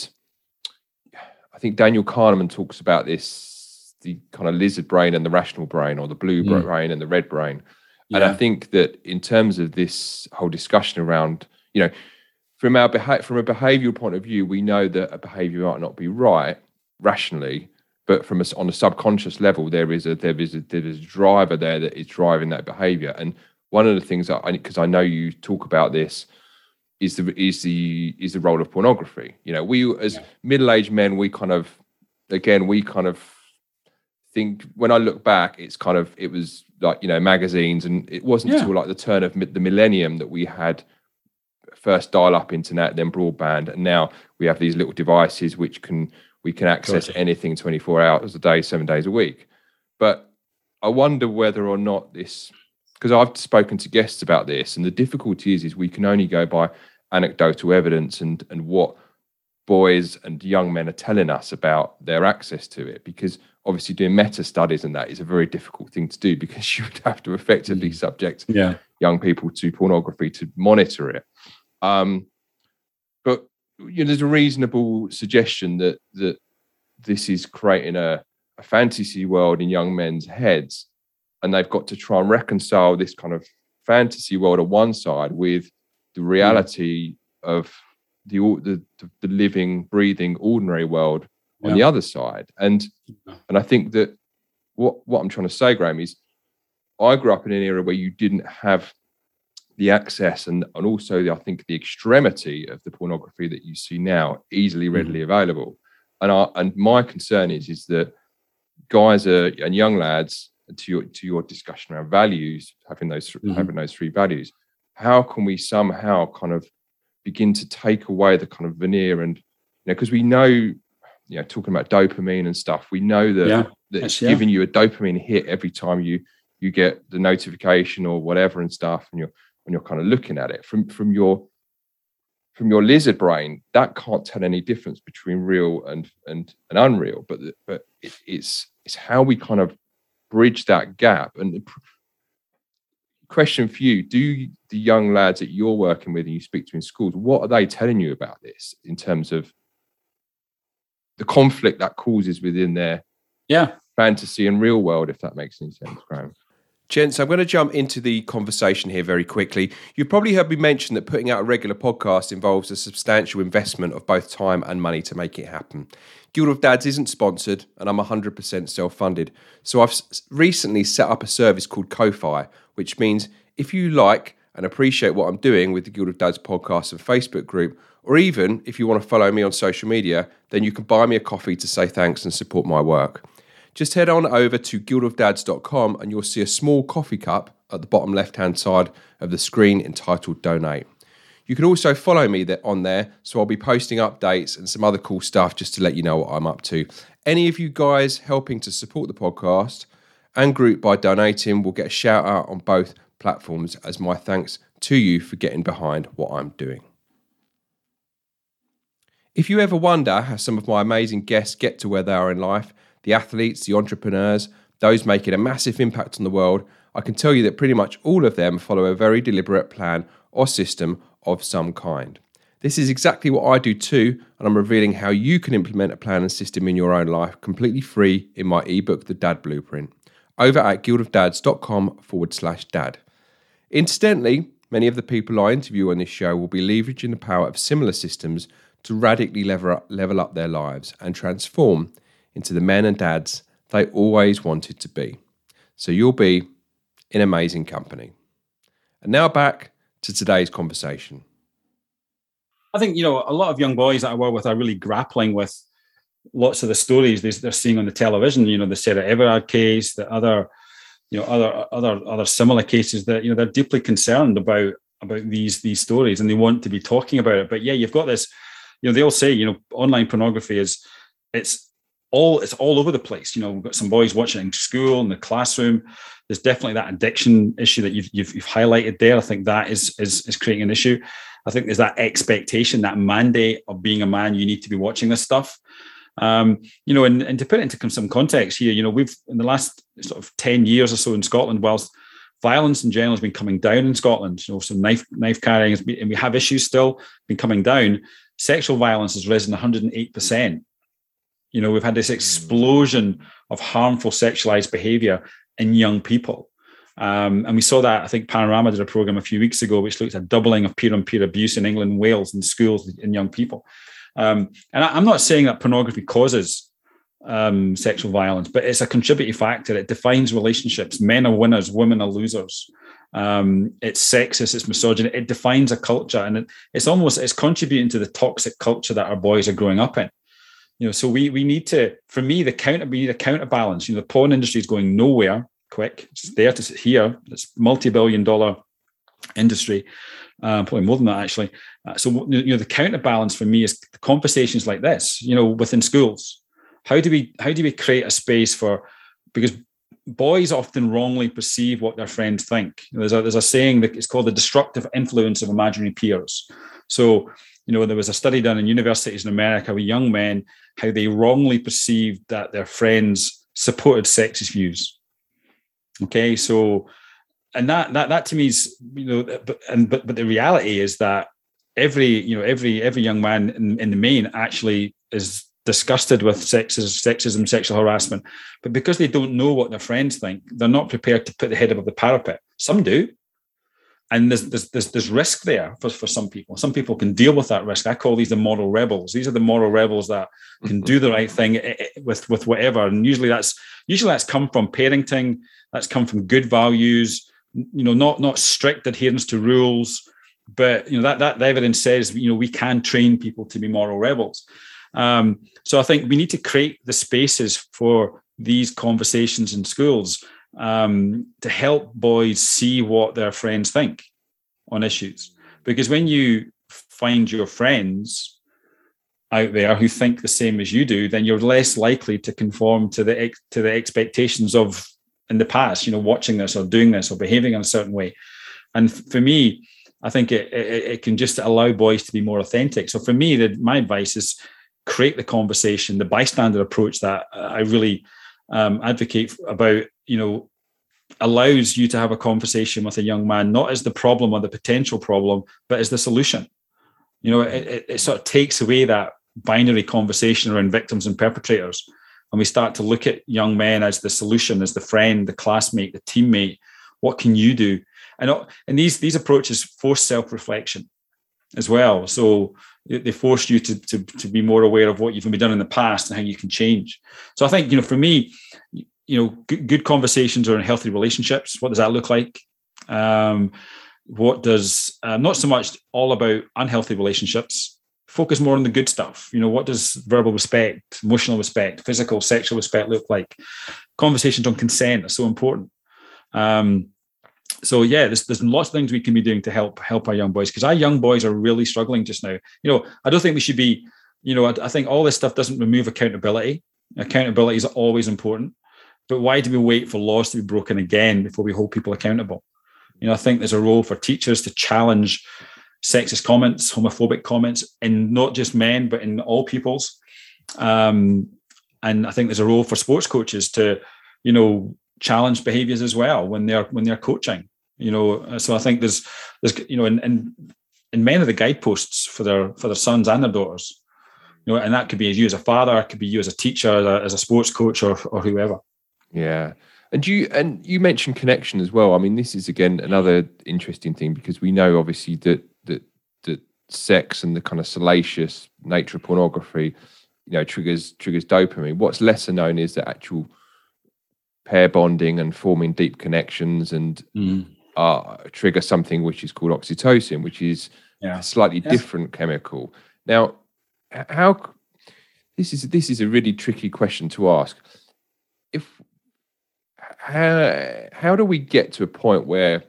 Speaker 2: Daniel Kahneman talks about this, the kind of lizard brain and the rational brain, or the blue brain and the red brain. Yeah. And I think that in terms of this whole discussion around, from a behavioural point of view, we know that a behaviour might not be right rationally, but on a subconscious level, there is a driver there that is driving that behaviour. And one of the things because I know you talk about this, is the role of pornography. We as middle-aged men, we kind of think, when I look back, it was like, magazines, and it wasn't until like the turn of the millennium that we had first dial-up internet, then broadband, and now we have these little devices which we can access anything 24 hours a day, 7 days a week. But I wonder whether or not this, because I've spoken to guests about this, and the difficulty is we can only go by anecdotal evidence and what boys and young men are telling us about their access to it, because obviously doing meta studies and that is a very difficult thing to do, because you would have to effectively subject young people to pornography to monitor it. But there's a reasonable suggestion that this is creating a fantasy world in young men's heads, and they've got to try and reconcile this kind of fantasy world on one side with the reality of the living, breathing, ordinary world on the other side. And I think that what I'm trying to say, Graham, is I grew up in an era where you didn't have the access and also I think the extremity of the pornography that you see now easily, readily available. And my concern is that guys and young lads, to your discussion around values, having those three values, how can we somehow kind of begin to take away the kind of veneer, and because we know, talking about dopamine and stuff, we know that it's giving you a dopamine hit every time you get the notification or whatever and stuff, and when you're kind of looking at it from your lizard brain, that can't tell any difference between real and unreal, but it's how we kind of bridge that gap. And the question for you, do the young lads that you're working with and you speak to in schools, what are they telling you about this in terms of the conflict that causes within their fantasy and real world, if that makes any sense, Graham?
Speaker 3: Gents, I'm going to jump into the conversation here very quickly. You've probably heard me mention that putting out a regular podcast involves a substantial investment of both time and money to make it happen. Guild of Dads isn't sponsored, and I'm 100% self-funded. So I've recently set up a service called Ko-Fi, which means if you like and appreciate what I'm doing with the Guild of Dads podcast and Facebook group, or even if you want to follow me on social media, then you can buy me a coffee to say thanks and support my work. Just head on over to guildofdads.com and you'll see a small coffee cup at the bottom left-hand side of the screen entitled Donate. You can also follow me on there, so I'll be posting updates and some other cool stuff just to let you know what I'm up to. Any of you guys helping to support the podcast and group by donating will get a shout out on both platforms as my thanks to you for getting behind what I'm doing. If you ever wonder how some of my amazing guests get to where they are in life, the athletes, the entrepreneurs, those making a massive impact on the world, I can tell you that pretty much all of them follow a very deliberate plan or system of some kind. This is exactly what I do too, and I'm revealing how you can implement a plan and system in your own life completely free in my ebook, The Dad Blueprint, over at guildofdads.com/dad. Incidentally, many of the people I interview on this show will be leveraging the power of similar systems to radically level up their lives and transform into the men and dads they always wanted to be. So you'll be in amazing company. And now back to today's conversation.
Speaker 1: I think, a lot of young boys that I work with are really grappling with lots of the stories they're seeing on the television, the Sarah Everard case, the other similar cases that, they're deeply concerned about these stories, and they want to be talking about it. But you've got this, they all say, online pornography it's all over the place. We've got some boys watching it in school, in the classroom. There's definitely that addiction issue that you've highlighted there. I think that is creating an issue. I think there's that expectation, that mandate of being a man, you need to be watching this stuff. And to put it into some context here, we've in the last sort of 10 years or so in Scotland, whilst violence in general has been coming down in Scotland, some knife carrying, and we have issues still been coming down, sexual violence has risen 108%. We've had this explosion of harmful sexualized behavior in young people. And we saw that, I think Panorama did a program a few weeks ago, which looked at a doubling of peer-on-peer abuse in England and Wales in schools in young people. And I'm not saying that pornography causes sexual violence, but it's a contributing factor. It defines relationships. Men are winners, women are losers. It's sexist, it's misogynist. It defines a culture, and it's contributing to the toxic culture that our boys are growing up in. So we need to, for me, we need a counterbalance. The porn industry is going nowhere quick. It's there to here. It's multi-billion-dollar industry, probably more than that actually. So the counterbalance for me is conversations like this. Within schools, how do we create a space for, because boys often wrongly perceive what their friends think. There's a saying that it's called the destructive influence of imaginary peers. So, there was a study done in universities in America with young men, how they wrongly perceived that their friends supported sexist views. Okay, so, and that to me is, but the reality is that every young man in the main actually is disgusted with sexism, sexual harassment, but because they don't know what their friends think, they're not prepared to put the head above the parapet. Some do, and there's risk there for some people. Some people can deal with that risk. I call these the moral rebels. These are the moral rebels that can do the right thing with whatever, and usually that's come from parenting. That's come from good values. Not strict adherence to rules, but that the evidence says we can train people to be moral rebels. So I think we need to create the spaces for these conversations in schools to help boys see what their friends think on issues. Because when you find your friends out there who think the same as you do, then you're less likely to conform to the expectations of in the past, watching this or doing this or behaving in a certain way. And for me, I think it can just allow boys to be more authentic. So for me, my advice is create the conversation, the bystander approach that I really advocate about, allows you to have a conversation with a young man, not as the problem or the potential problem, but as the solution. It sort of takes away that binary conversation around victims and perpetrators. And we start to look at young men as the solution, as the friend, the classmate, the teammate. What can you do? And these approaches force self-reflection as well. So they force you to be more aware of what you've been done in the past and how you can change. So I think, for me, good conversations are in healthy relationships. What does that look like? What does, not so much all about unhealthy relationships, focus more on the good stuff. What does verbal respect, emotional respect, physical, sexual respect look like? Conversations on consent are so important. So yeah, there's lots of things we can be doing to help our young boys, because our young boys are really struggling just now. I don't think we should be, I think all this stuff doesn't remove accountability. Accountability is always important, but why do we wait for laws to be broken again before we hold people accountable? I think there's a role for teachers to challenge sexist comments, homophobic comments, in not just men, but in all pupils. And I think there's a role for sports coaches to, challenge behaviors as well when they're coaching. So I think there's and men are the guideposts for their sons and their daughters. And that could be you as a father, it could be you as a teacher, as a sports coach, or whoever.
Speaker 3: Yeah. And you mentioned connection as well. I mean, this is again another interesting thing, because we know obviously that sex and the kind of salacious nature of pornography, triggers dopamine. What's lesser known is the actual pair bonding and forming deep connections and trigger something which is called oxytocin, which is a slightly different chemical. Now, this is a really tricky question to ask. How do we get to a point where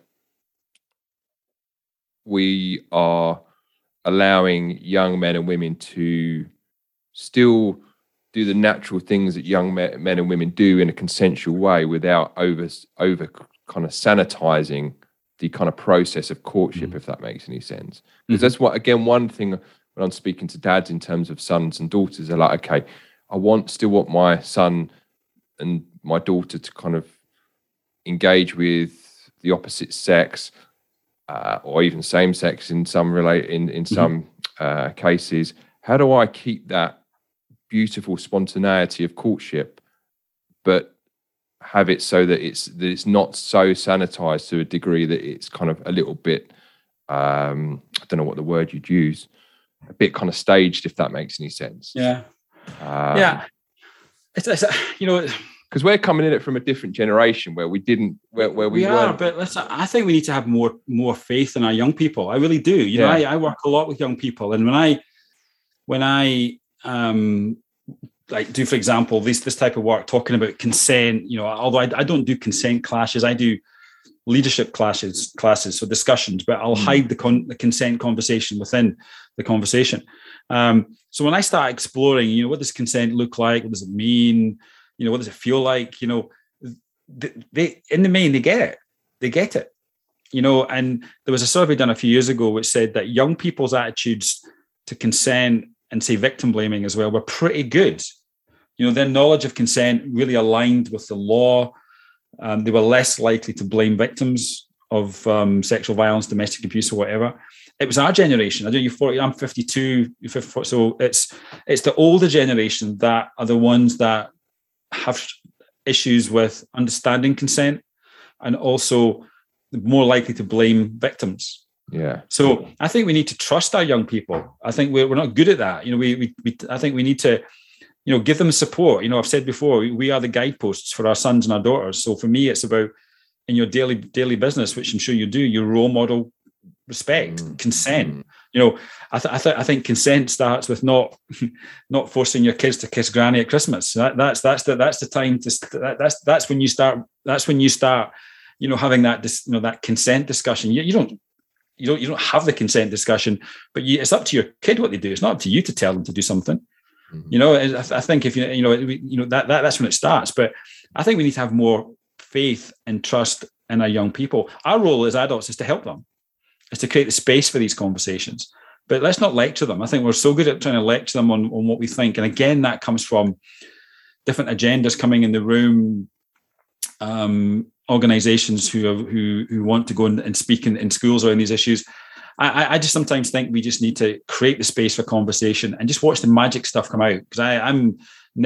Speaker 3: we are allowing young men and women to still do the natural things that young men and women do in a consensual way without over kind of sanitizing the kind of process of courtship, if that makes any sense? Because that's one thing when I'm speaking to dads in terms of sons and daughters, they're like, okay, I still want my son and my daughter to kind of engage with the opposite sex, or even same sex in some some cases. How do I keep that beautiful spontaneity of courtship, but have it so that it's not so sanitized to a degree that it's kind of a little bit, I don't know what the word you'd use, a bit kind of staged, if that makes any sense.
Speaker 1: Yeah. It's
Speaker 3: because we're coming in it from a different generation where we didn't, where we
Speaker 1: are. But listen, I think we need to have more faith in our young people. I really do. I work a lot with young people, and when I like do, for example, this type of work talking about consent, although I don't do consent classes, I do leadership classes, so discussions, but I'll hide the consent conversation within the conversation. So when I start exploring, what does consent look like? What does it mean? What does it feel like? they in the main, they get it. They get it. You know, and there was a survey done a few years ago which said that young people's attitudes to consent and say victim blaming as well were pretty good. You know, their knowledge of consent really aligned with the law. They were less likely to blame victims of sexual violence, domestic abuse, or whatever. It was our generation. I know you're 40, I'm 52, you're 54. So it's the older generation that are the ones that have issues with understanding consent and also more likely to blame victims.
Speaker 3: Yeah.
Speaker 1: So I think we need to trust our young people. I think we're not good at that. You know, we I think we need to, you know, give them support. You know, I've said before, we are the guideposts for our sons and our daughters. So for me, it's about in your daily business, which I'm sure you do, your role model, respect, consent. You know, I think consent starts with not forcing your kids to kiss granny at Christmas. That's the time to that's when you start, you know, having that that consent discussion. You don't have the consent discussion, but it's up to your kid what they do. It's not up to you to tell them to do something. You know, I think if that's when it starts. But I think we need to have more faith and trust in our young people. Our role as adults is to help them, is to create the space for these conversations. But let's not lecture them. I think we're so good at trying to lecture them on what we think. And again, that comes from different agendas coming in the room, organizations who want to go and speak in schools around these issues. I just sometimes think we just need to create the space for conversation and just watch the magic stuff come out. Because I'm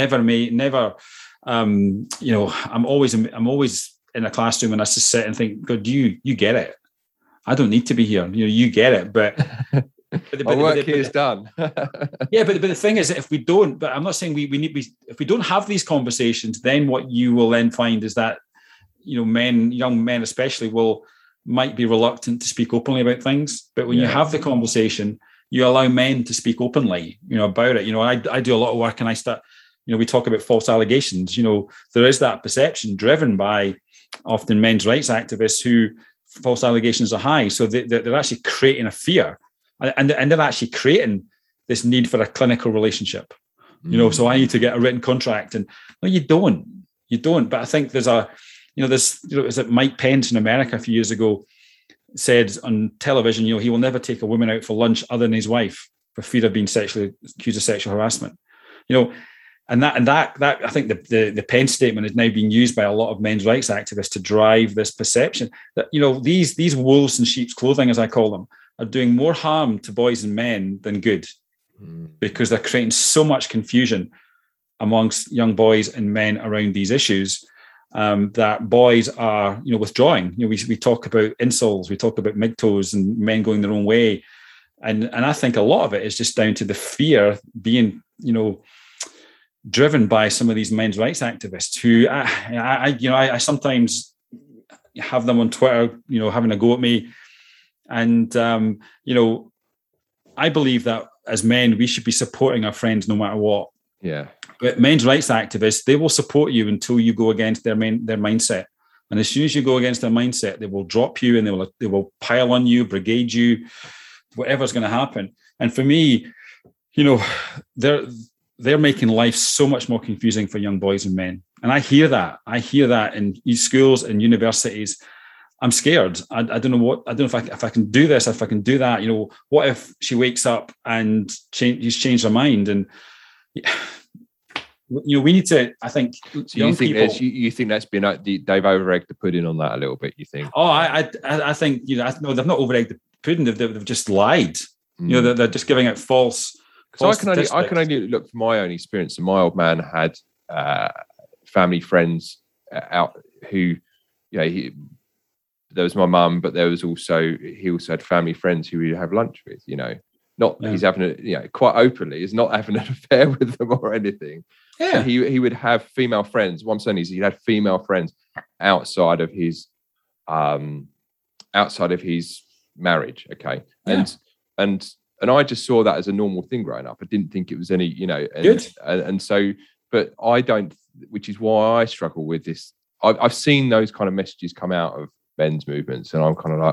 Speaker 1: I'm always in a classroom and I just sit and think, God, you get it. I don't need to be here. You know, you get it. But
Speaker 3: my work here is done.
Speaker 1: Yeah, but the thing is, if we don't, but I'm not saying if we don't have these conversations, then what you will then find is that, you know, young men especially, might be reluctant to speak openly about things. But when you have the conversation, you allow men to speak openly, you know, about it. You know, I do a lot of work and I start, you know, we talk about false allegations. You know, there is that perception driven by often men's rights activists who false allegations are high. So they're actually creating a fear and they're actually creating this need for a clinical relationship. You know, so I need to get a written contract. And no, you don't. But I think is it Mike Pence in America a few years ago said on television, you know, he will never take a woman out for lunch other than his wife for fear of being sexually accused of sexual harassment. You know, and that I think the Pence statement is now being used by a lot of men's rights activists to drive this perception that, you know, these wolves in sheep's clothing, as I call them, are doing more harm to boys and men than good, because they're creating so much confusion amongst young boys and men around these issues. That boys are, you know, withdrawing. You know, we talk about insoles, we talk about MGTOWs and men going their own way, and I think a lot of it is just down to the fear being, you know, driven by some of these men's rights activists who I sometimes have them on Twitter, you know, having a go at me, and you know, I believe that as men we should be supporting our friends no matter what.
Speaker 3: Yeah.
Speaker 1: But men's rights activists, they will support you until you go against their mindset. And as soon as you go against their mindset, they will drop you and they will pile on you, brigade you, whatever's going to happen. And for me, you know, they're making life so much more confusing for young boys and men. And I hear that in schools and universities. I'm scared. I don't know if I can do this, if I can do that. You know, what if she wakes up and he's changed her mind? And you know, we need to. I think.
Speaker 3: So you think that's been they've over-egged the pudding on that a little bit? You think?
Speaker 1: Oh, I think, you know, no, they've not over-egged the pudding. They've just lied. You know, they're just giving out false.
Speaker 3: So I can only look from my own experience. And my old man had family friends out who, you know, there was my mum, but he also had family friends who he'd have lunch with. You know, he's having quite openly, is not having an affair with them or anything. Yeah, he would have female friends. What I'm saying is, he had female friends outside of his marriage. Okay, yeah. And I just saw that as a normal thing growing up. I didn't think it was any, you know,
Speaker 1: good.
Speaker 3: And so, but I don't, which is why I struggle with this. I've seen those kind of messages come out of men's movements, and I'm kind of like,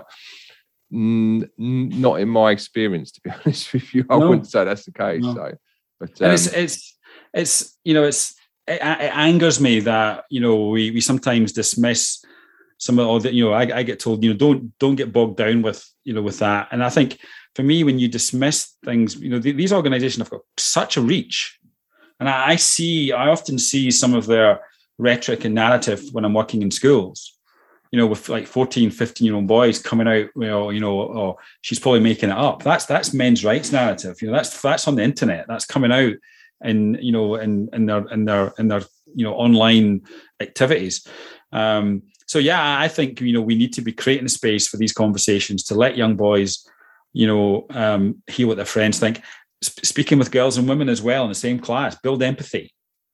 Speaker 3: not in my experience, to be honest with you. I wouldn't say that's the case. No. So, but
Speaker 1: and it's you know, it's it angers me that, we sometimes dismiss some of all that. I get told, don't get bogged down with that. And I think for me, when you dismiss things, these organizations have got such a reach. And I often see some of their rhetoric and narrative when I'm working in schools, with like 14, 15-year-old boys coming out, oh, she's probably making it up. That's men's rights narrative. That's on the internet. That's coming out in their online activities. So yeah, I think, we need to be creating a space for these conversations to let young boys, hear what their friends think. Speaking with girls and women as well in the same class, build empathy.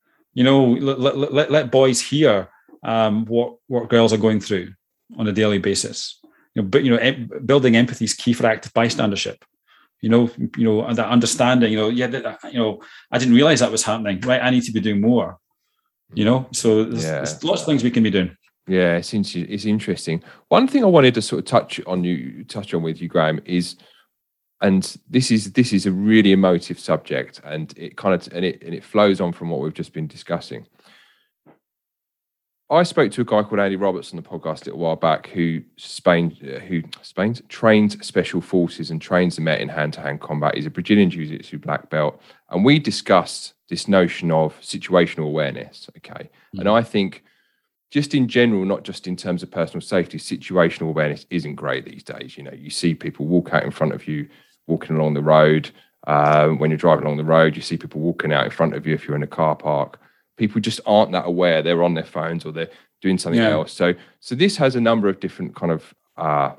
Speaker 1: Let boys hear what girls are going through on a daily basis. Building empathy is key for active bystandership. And that understanding. I didn't realize that was happening. Right, I need to be doing more. So there's lots of things we can be doing.
Speaker 3: Yeah, it's interesting. One thing I wanted to sort of touch on with you, Graham, is. And this is a really emotive subject, and it flows on from what we've just been discussing. I spoke to a guy called Andy Roberts on the podcast a little while back, who trains special forces and trains the Met in hand-to-hand combat. He's a Brazilian Jiu-Jitsu black belt, and we discussed this notion of situational awareness. Okay, and I think, just in general, not just in terms of personal safety, situational awareness isn't great these days. You see people walk out in front of you, walking along the road. When you're driving along the road, you see people walking out in front of you if you're in a car park. People just aren't that aware. They're on their phones or they're doing something else. So this has a number of different kind of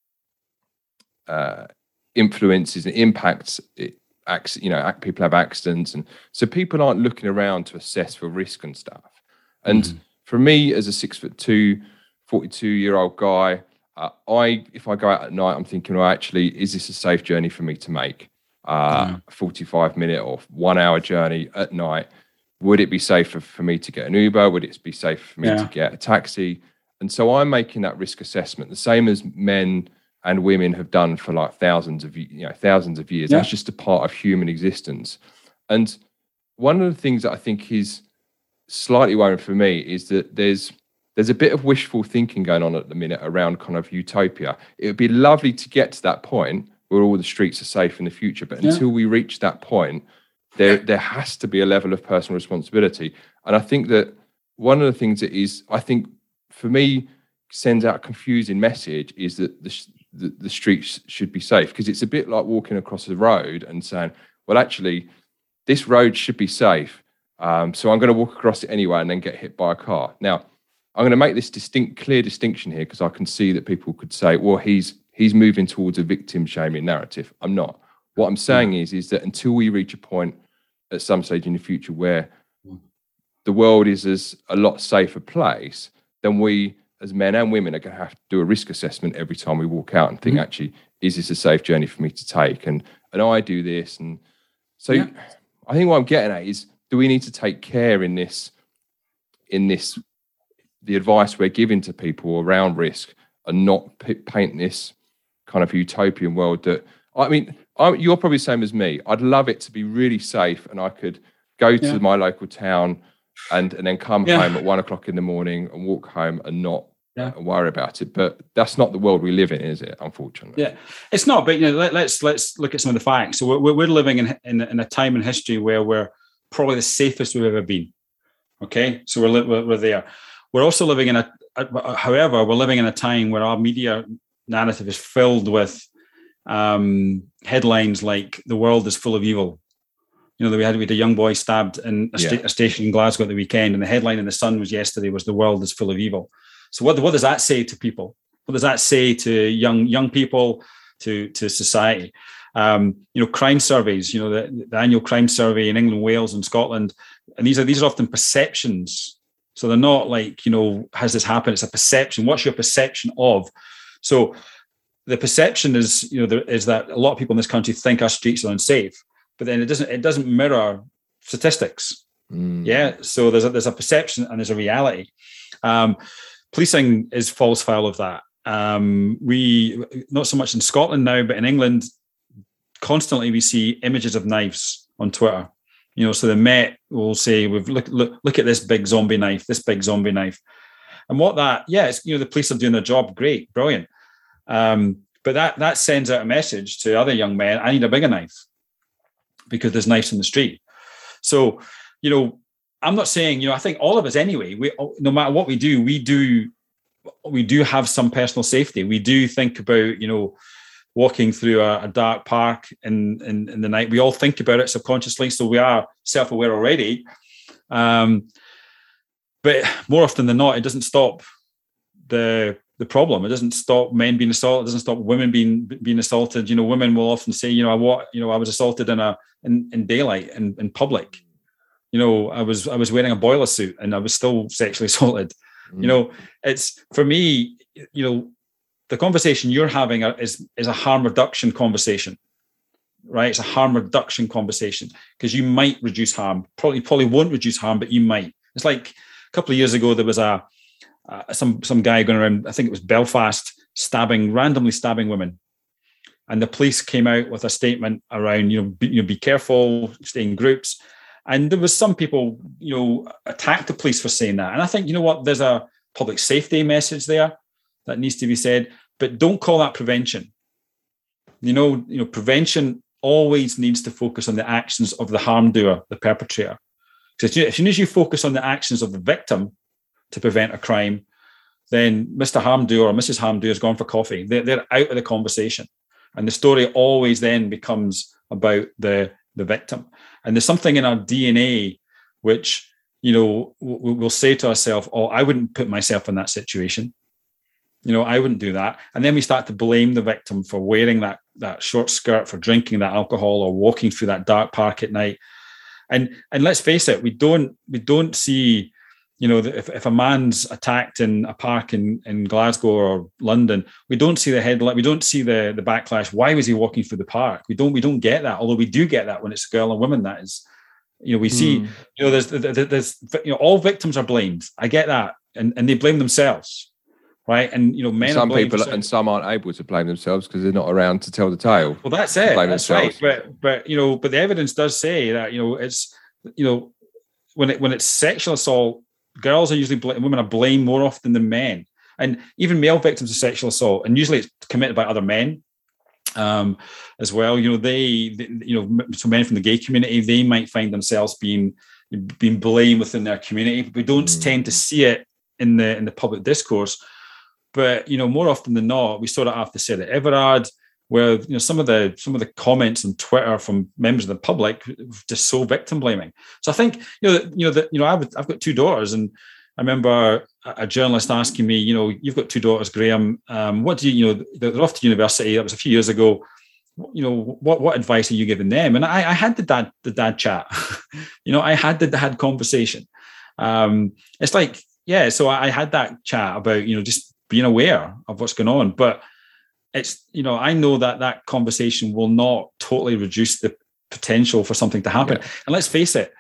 Speaker 3: influences and impacts. People have accidents, and so people aren't looking around to assess for risk and stuff. And for me, as a 6'2", 42-year-old guy, if I go out at night, I'm thinking, well, actually, is this a safe journey for me to make? A 45-minute or 1 hour journey at night. Would it be safer for me to get an Uber? Would it be safer for me to get a taxi? And so I'm making that risk assessment, the same as men and women have done for like thousands of years. Yeah. That's just a part of human existence. And one of the things that I think is slightly worrying for me is that there's a bit of wishful thinking going on at the minute around kind of utopia. It would be lovely to get to that point where all the streets are safe in the future. But until we reach that point, there has to be a level of personal responsibility. And I think that one of the things that is, I think, for me, sends out a confusing message is that the streets should be safe. Because it's a bit like walking across the road and saying, well, actually, this road should be safe. So I'm going to walk across it anyway and then get hit by a car. Now, I'm going to make this clear distinction here, because I can see that people could say, well, he's moving towards a victim shaming narrative. I'm not. What I'm saying is that until we reach a point at some stage in the future where the world is a lot safer place, then we as men and women are going to have to do a risk assessment every time we walk out and think, actually, is this a safe journey for me to take? And I do this. And so I think what I'm getting at is, do we need to take care in this, the advice we're giving to people around risk, and not paint this kind of utopian world that, I mean, you're probably the same as me. I'd love it to be really safe and I could go to my local town and then come home at 1 o'clock in the morning and walk home and not worry about it. But that's not the world we live in, is it? Unfortunately.
Speaker 1: Yeah, it's not. But let's look at some of the facts. So we're living in a time in history where we're probably the safest we've ever been. Okay, so we're there. We're also living however, we're living in a time where our media narrative is filled with headlines like "the world is full of evil." We had a young boy stabbed in a station in Glasgow at the weekend, and the headline in the Sun yesterday was "the world is full of evil." So what does that say to people? What does that say to young people, to society? Crime surveys. The annual crime survey in England, Wales, and Scotland, and these are often perceptions. So they're not like, has this happened? It's a perception. What's your perception of? So the perception is, is that a lot of people in this country think our streets are unsafe, but then it doesn't mirror statistics. Yeah. So there's a perception and there's a reality. Policing falls foul of that. We, not so much in Scotland now, but in England, constantly we see images of knives on Twitter. So the Met will say, "We've look at this big zombie knife, and what that, it's the police are doing their job, great, brilliant, but that sends out a message to other young men: I need a bigger knife because there's knives in the street. So, I'm not saying, I think all of us anyway, we, no matter what we do have some personal safety. We do think about, walking through a dark park in the night. We all think about it subconsciously, so we are self-aware already. But more often than not, it doesn't stop the problem. It doesn't stop men being assaulted. It doesn't stop women being assaulted. Women will often say, I was assaulted in daylight and in public. I was wearing a boiler suit and I was still sexually assaulted. It's, for me, the conversation you're having is a harm reduction conversation, right? It's a harm reduction conversation because you might reduce harm. Probably won't reduce harm, but you might. It's like a couple of years ago, there was some guy going around, I think it was Belfast, randomly stabbing women. And the police came out with a statement around, be careful, stay in groups. And there was some people, attacked the police for saying that. And I think, there's a public safety message there that needs to be said, but don't call that prevention. Prevention always needs to focus on the actions of the harm doer, the perpetrator. Because as soon as you focus on the actions of the victim to prevent a crime, then Mr. Harm doer or Mrs. Harm doer has gone for coffee. They're out of the conversation. And the story always then becomes about the victim. And there's something in our DNA which, we'll say to ourselves, oh, I wouldn't put myself in that situation. I wouldn't do that. And then we start to blame the victim for wearing that short skirt, for drinking that alcohol, or walking through that dark park at night. And let's face it, we don't see, if a man's attacked in a park in Glasgow or London, we don't see the headline, we don't see the backlash. Why was he walking through the park? We don't get that. Although we do get that when it's a girl and woman. That is, we see, there's all victims are blamed. I get that, and they blame themselves. Right. And, men,
Speaker 3: some people and some aren't able to blame themselves because they're not around to tell the tale.
Speaker 1: Well, that's it. That's right. But the evidence does say that, it's, when it's sexual assault, girls are usually women are blamed more often than men, and even male victims of sexual assault. And usually it's committed by other men as well. So men from the gay community, they might find themselves being blamed within their community, but we don't tend to see it in the public discourse. But more often than not, we sort of have to say that Everard, where some of the comments on Twitter from members of the public just so victim blaming. So I think I've got two daughters, and I remember a journalist asking me, you've got two daughters, Graham. What do they're off to university? That was a few years ago. What advice are you giving them? And I had the dad chat. I had the dad conversation. It's like, so I had that chat about just being aware of what's going on, but it's, I know that conversation will not totally reduce the potential for something to happen. Yeah. And let's face it,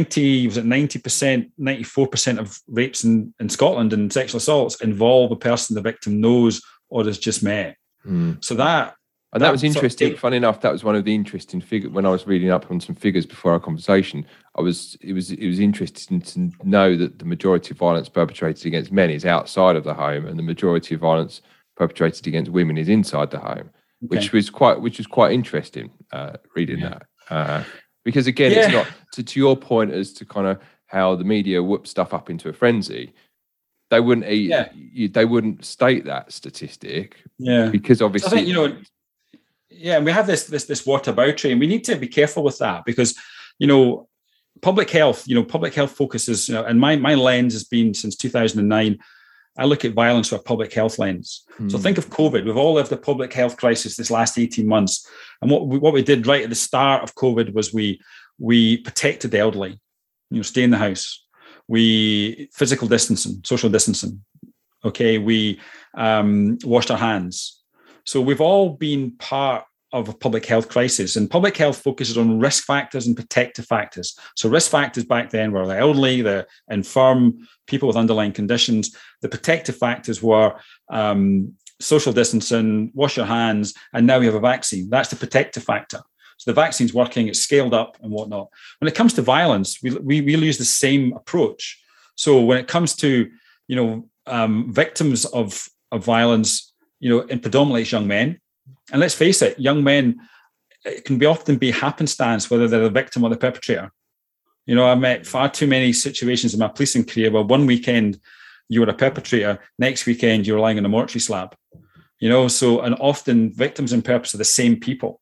Speaker 1: 94% of rapes in Scotland and sexual assaults involve a person the victim knows or has just met. So that
Speaker 3: was interesting. Funny enough, that was one of the interesting figures when I was reading up on some figures before our conversation. It was interesting to know that the majority of violence perpetrated against men is outside of the home, and the majority of violence perpetrated against women is inside the home, which was quite interesting reading that. Because again, it's not to your point as to kind of how the media whoop stuff up into a frenzy. They wouldn't they wouldn't state that statistic, because obviously
Speaker 1: I think, and we have this whataboutery, and we need to be careful with that because public health focuses, and my lens has been since 2009. I look at violence through a public health lens. So think of COVID. We've all lived a public health crisis this last 18 months. And what we did right at the start of COVID was we protected the elderly, stay in the house. We physical distancing, social distancing. Okay. We washed our hands. So we've all been part of a public health crisis, and public health focuses on risk factors and protective factors. So risk factors back then were the elderly, the infirm, people with underlying conditions. The protective factors were social distancing, wash your hands, and now we have a vaccine. That's the protective factor. So the vaccine's working, it's scaled up and whatnot. When it comes to violence, we use the same approach. So when it comes to, victims of violence, and predominantly it's young men. And let's face it, young men, it can often be happenstance whether they're the victim or the perpetrator. I met far too many situations in my policing career where one weekend you were a perpetrator, next weekend you were lying on a mortuary slab. And often victims and perpetrators are the same people.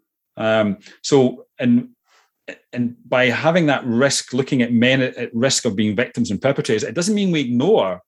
Speaker 1: And by having that risk, looking at men at risk of being victims and perpetrators, it doesn't mean we ignore,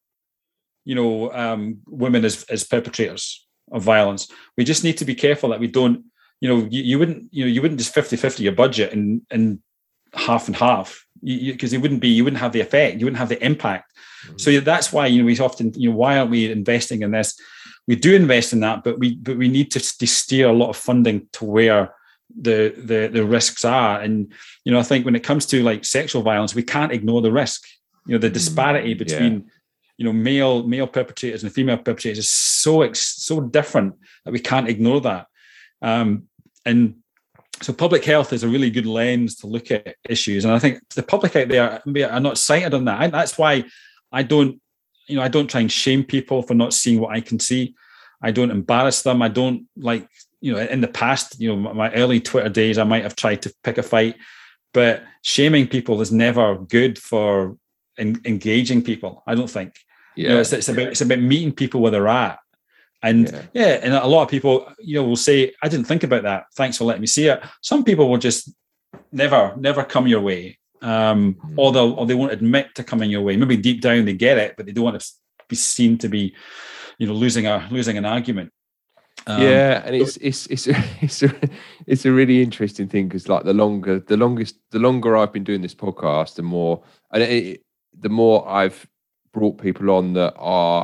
Speaker 1: women as perpetrators of violence. We just need to be careful that we don't, you wouldn't just 50-50 your budget and half and half, because you wouldn't have the effect, you wouldn't have the impact. Mm-hmm. So that's why, we often, why aren't we investing in this? We do invest in that, but we need to steer a lot of funding to where the risks are. And, I think when it comes to like sexual violence, we can't ignore the risk. The disparity between, male perpetrators and female perpetrators is so different that we can't ignore that. And so public health is a really good lens to look at issues. And I think the public out there are not sighted on that. That's why I don't try and shame people for not seeing what I can see. I don't embarrass them. I don't in the past, my early Twitter days, I might have tried to pick a fight, but shaming people is never good for engaging people, I don't think. Yeah. It's about meeting people where they're at. And and a lot of people, will say, I didn't think about that. Thanks for letting me see it. Some people will just never come your way. Or they won't admit to coming your way. Maybe deep down they get it, but they don't want to be seen to be, losing an argument.
Speaker 3: And it's a really interesting thing, because like the longer I've been doing this podcast, the more I've brought people on that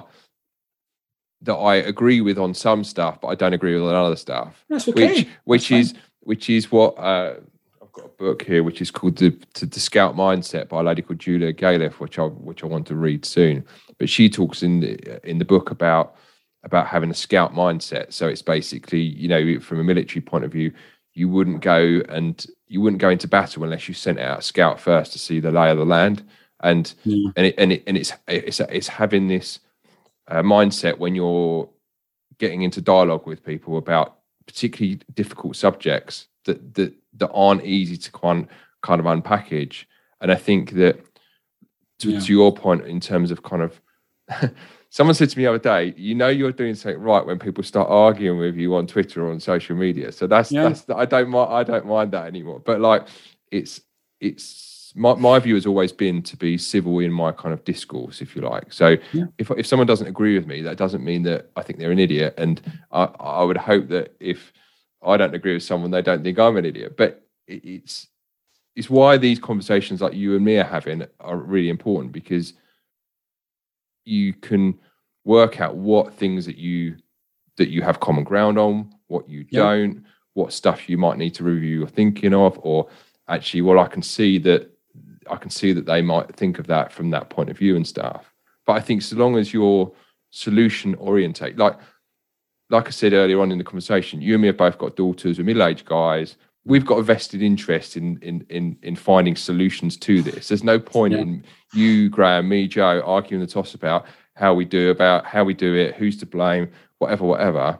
Speaker 3: I agree with on some stuff, but I don't agree with on other stuff.
Speaker 1: That's okay.
Speaker 3: Which is what I've got a book here, which is called the Scout Mindset by a lady called Julia Galef, which I want to read soon. But she talks in the book about having a scout mindset. So it's basically, from a military point of view, you wouldn't go into battle unless you sent out a scout first to see the lay of the land. And it's having this mindset when you're getting into dialogue with people about particularly difficult subjects that aren't easy to kind of unpackage. And I think that to your point, in terms of kind of someone said to me the other day, you're doing something right when people start arguing with you on Twitter or on social media. So that's I don't mind that anymore. But like it's my view has always been to be civil in my kind of discourse, if you like. So if someone doesn't agree with me, that doesn't mean that I think they're an idiot. And I would hope that if I don't agree with someone, they don't think I'm an idiot. But it's why these conversations like you and me are having are really important, because you can work out what things that you have common ground on, what you don't, what stuff you might need to review your thinking of, or actually, well, I can see that they might think of that from that point of view and stuff. But I think so long as you're solution oriented, like I said earlier on in the conversation, you and me have both got daughters, we're middle-aged guys. We've got a vested interest in finding solutions to this. There's no point in you, Graham, me, Joe, arguing the toss about how we do it, who's to blame, whatever.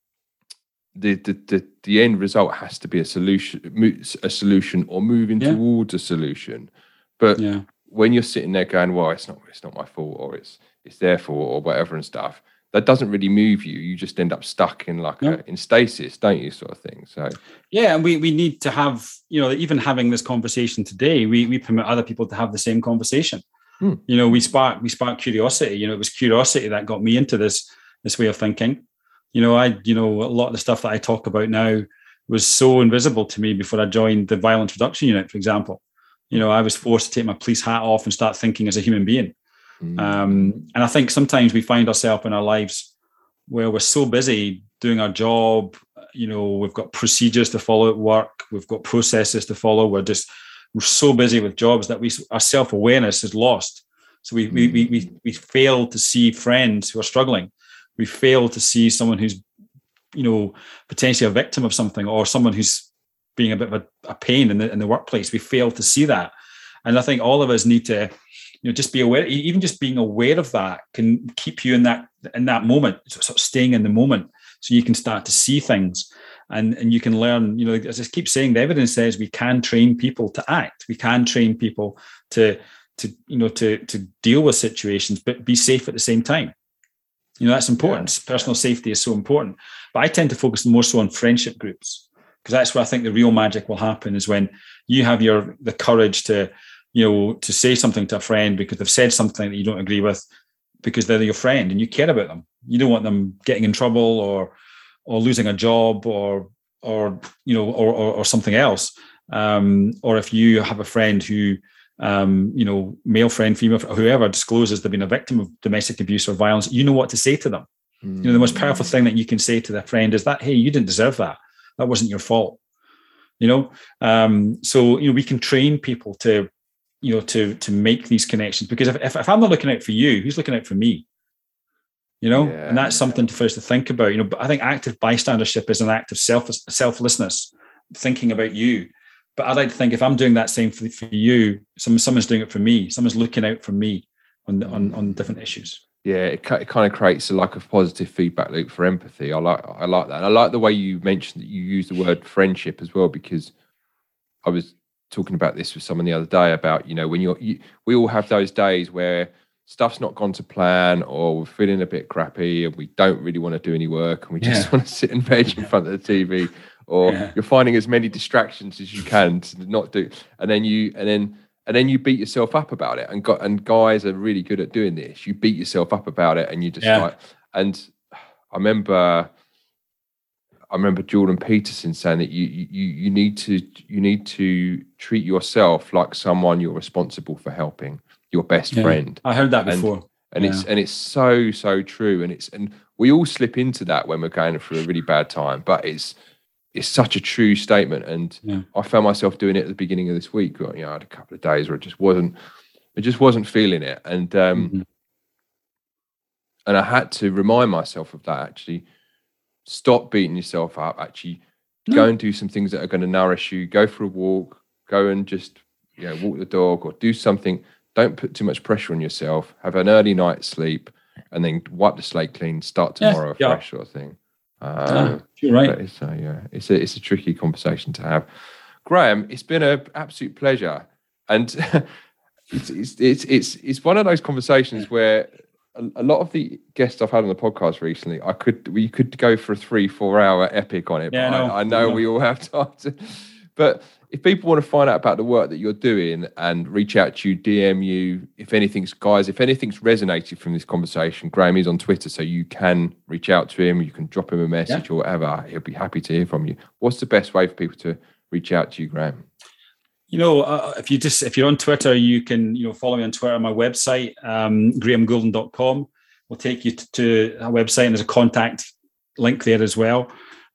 Speaker 3: The end result has to be a solution or moving towards a solution. But when you're sitting there going, well, it's not my fault, or it's their fault, or whatever and stuff, that doesn't really move you. You just end up stuck in in stasis, don't you, sort of thing. So
Speaker 1: and we need to have, even having this conversation today, we permit other people to have the same conversation. We spark curiosity. It was curiosity that got me into this way of thinking. A lot of the stuff that I talk about now was so invisible to me before I joined the Violence Reduction Unit, for example. I was forced to take my police hat off and start thinking as a human being. And I think sometimes we find ourselves in our lives where we're so busy doing our job. We've got procedures to follow at work. We've got processes to follow. We're so busy with jobs that our self-awareness is lost. So we fail to see friends who are struggling. We fail to see someone who's, potentially a victim of something, or someone who's being a bit of a pain in the workplace. We fail to see that. And I think all of us need to, just be aware. Even just being aware of that can keep you in that moment, sort of staying in the moment, so you can start to see things and you can learn. As I keep saying, the evidence says we can train people to act. We can train people to deal with situations, but be safe at the same time. That's important. Yeah. Personal safety is so important. But I tend to focus more so on friendship groups, because that's where I think the real magic will happen, is when you have the courage to say something to a friend because they've said something that you don't agree with, because they're your friend and you care about them. You don't want them getting in trouble or losing a job or something else. Or if you have a friend who, male friend, female, whoever discloses they've been a victim of domestic abuse or violence, you know what to say to them. The most powerful thing that you can say to their friend is that, hey, you didn't deserve that. That wasn't your fault. So we can train people to make these connections, because if I'm not looking out for you, who's looking out for me? And that's something for us to think about. But I think active bystandership is an act of selflessness, thinking about you. But I'd like to think, if I'm doing that same for you, someone's doing it for me. Someone's looking out for me on different issues.
Speaker 3: Yeah, it kind of creates a positive feedback loop for empathy. I like that. And I like the way you mentioned that you use the word friendship as well, because I was talking about this with someone the other day about, when we all have those days where stuff's not gone to plan, or we're feeling a bit crappy and we don't really want to do any work and we just want to sit in bed in front of the TV, or you're finding as many distractions as you can to not do, and then you beat yourself up about it. And guys are really good at doing this. You beat yourself up about it, and you just and I remember Jordan Peterson saying that you need to treat yourself like someone you're responsible for helping, your best friend.
Speaker 1: I heard that before.
Speaker 3: And it's so true. And we all slip into that when we're going through a really bad time, but it's such a true statement. And I found myself doing it at the beginning of this week. I had a couple of days where I just wasn't feeling it. And and I had to remind myself of that, actually. Stop beating yourself up. Actually, go and do some things that are going to nourish you. Go for a walk. Go and just walk the dog, or do something. Don't put too much pressure on yourself. Have an early night's sleep, and then wipe the slate clean. Start tomorrow fresh, sort of thing.
Speaker 1: You're right.
Speaker 3: It's a tricky conversation to have. Graham, it's been an absolute pleasure, and it's one of those conversations where a lot of the guests I've had on the podcast recently, we could go for a 3-4 hour epic on it.
Speaker 1: Yeah,
Speaker 3: but I know we all have time to. But if people want to find out about the work that you're doing and reach out to you, DM you, if anything's resonated from this conversation, Graham is on Twitter, so you can reach out to him. You can drop him a message or whatever. He'll be happy to hear from you. What's the best way for people to reach out to you, Graham?
Speaker 1: If you're on Twitter, you can follow me on Twitter. My website, grahamgoulden.com, will take you to a website, and there's a contact link there as well.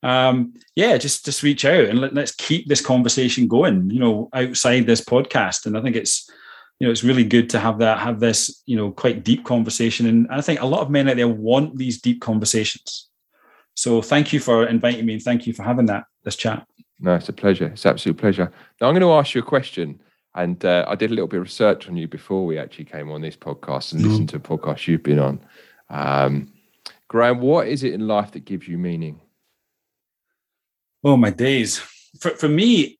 Speaker 1: Just reach out and let's keep this conversation going, outside this podcast. And I think it's really good to have this, quite deep conversation. And I think a lot of men out there want these deep conversations. So thank you for inviting me, and thank you for having this chat.
Speaker 3: No, it's a pleasure. It's an absolute pleasure. Now, I'm going to ask you a question. And I did a little bit of research on you before we actually came on this podcast and listened to a podcast you've been on. Graham, what is it in life that gives you meaning?
Speaker 1: Oh, my days. For me,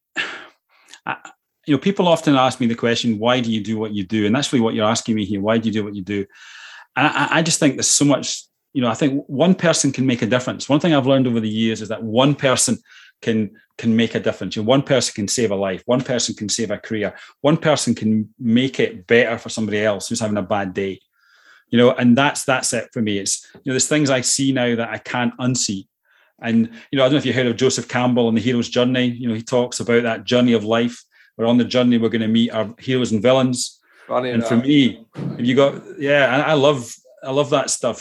Speaker 1: people often ask me the question, why do you do what you do? And that's really what you're asking me here. Why do you do what you do? And I just think there's so much, I think one person can make a difference. One thing I've learned over the years is that one person can make a difference. One person can save a life. One person can save a career. One person can make it better for somebody else who's having a bad day. And that's it for me. It's, there's things I see now that I can't unsee. And, I don't know if you heard of Joseph Campbell and the hero's journey. He talks about that journey of life. We're on the journey. We're going to meet our heroes and villains. Funny and enough. For me, you got, I love that stuff.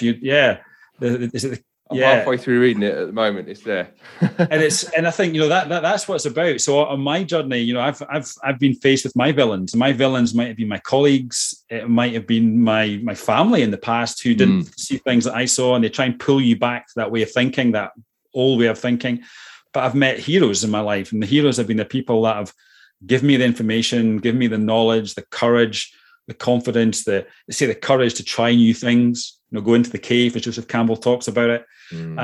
Speaker 3: I'm halfway through reading it at the moment. It's there,
Speaker 1: and I think that's what it's about. So on my journey, I've been faced with my villains. My villains might have been my colleagues. It might have been my family in the past who didn't see things that I saw, and they try and pull you back to that way of thinking, that old way of thinking. but I've met heroes in my life, and the heroes have been the people that have given me the information, given me the knowledge, the courage, the confidence, the courage to try new things. Go into the cave, as Joseph Campbell talks about it. And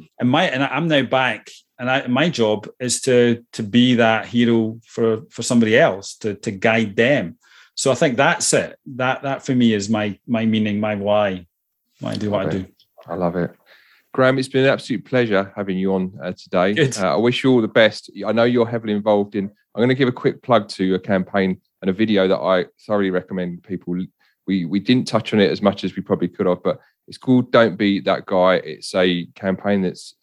Speaker 1: I'm now back, and my job is to be that hero for somebody else, to guide them. So I think that's it. That for me is my meaning, my why I do what I do.
Speaker 3: I love it. Graham, it's been an absolute pleasure having you on today. I wish you all the best. I know you're heavily involved in. I'm going to give a quick plug to a campaign and a video that I thoroughly recommend people. We didn't touch on it as much as we probably could have, but it's called Don't Be That Guy. It's a campaign that's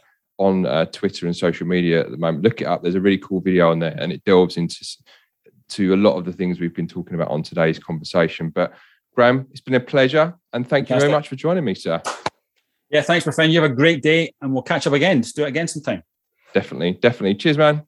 Speaker 3: on Twitter and social media at the moment. Look it up. There's a really cool video on there, and it delves into a lot of the things we've been talking about on today's conversation. But Graham, it's been a pleasure, and thank you very much for joining me, sir.
Speaker 1: Yeah, thanks, my friend. You have a great day, and we'll catch up again. Let's do it again sometime.
Speaker 3: Definitely. Cheers, man.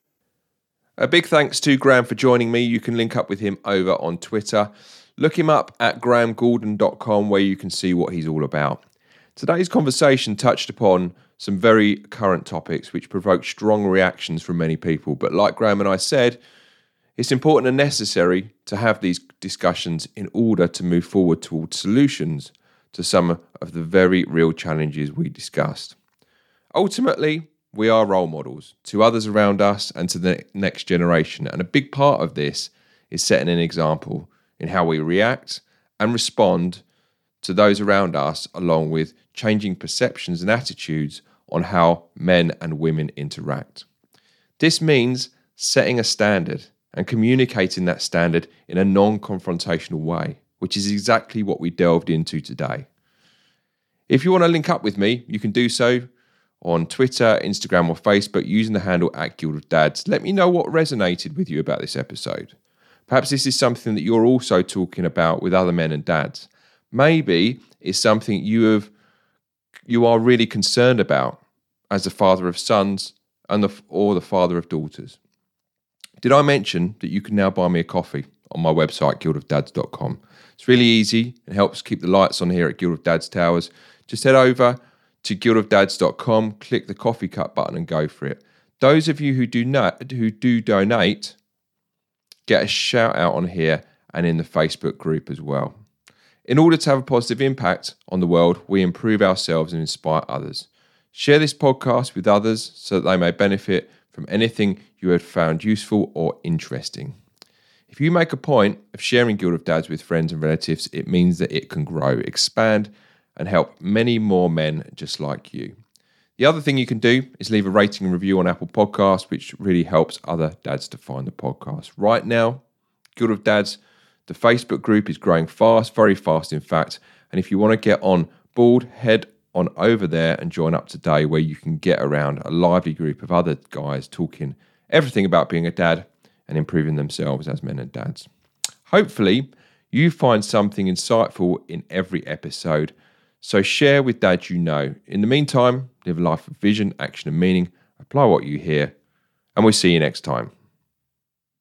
Speaker 3: A big thanks to Graham for joining me. You can link up with him over on Twitter. Look him up at grahamgordon.com, where you can see what he's all about. Today's conversation touched upon some very current topics which provoked strong reactions from many people. But like Graham and I said, it's important and necessary to have these discussions in order to move forward towards solutions to some of the very real challenges we discussed. Ultimately, we are role models to others around us and to the next generation. And a big part of this is setting an example in how we react and respond to those around us, along with changing perceptions and attitudes on how men and women interact. This means setting a standard and communicating that standard in a non-confrontational way, which is exactly what we delved into today. If you want to link up with me, you can do so on Twitter, Instagram, or Facebook using the handle @GuildofDads. Let me know what resonated with you about this episode. Perhaps this is something that you're also talking about with other men and dads. Maybe it's something you are really concerned about as the father of sons or the father of daughters. Did I mention that you can now buy me a coffee on my website, guildofdads.com? It's really easy and helps keep the lights on here at Guild of Dads Towers. Just head over to guildofdads.com, click the coffee cup button and go for it. Those of you who do donate get a shout out on here and in the Facebook group as well. In order to have a positive impact on the world, we improve ourselves and inspire others. Share this podcast with others so that they may benefit from anything you have found useful or interesting. If you make a point of sharing Guild of Dads with friends and relatives, it means that it can grow, expand, and help many more men just like you. The other thing you can do is leave a rating and review on Apple Podcasts, which really helps other dads to find the podcast. Right now, Guild of Dads, the Facebook group is growing fast, very fast in fact. And if you want to get on board, head on over there and join up today, where you can get around a lively group of other guys talking everything about being a dad and improving themselves as men and dads. Hopefully, you find something insightful in every episode. So share with dads you know. In the meantime, live a life of vision, action and meaning. Apply what you hear. And we'll see you next time.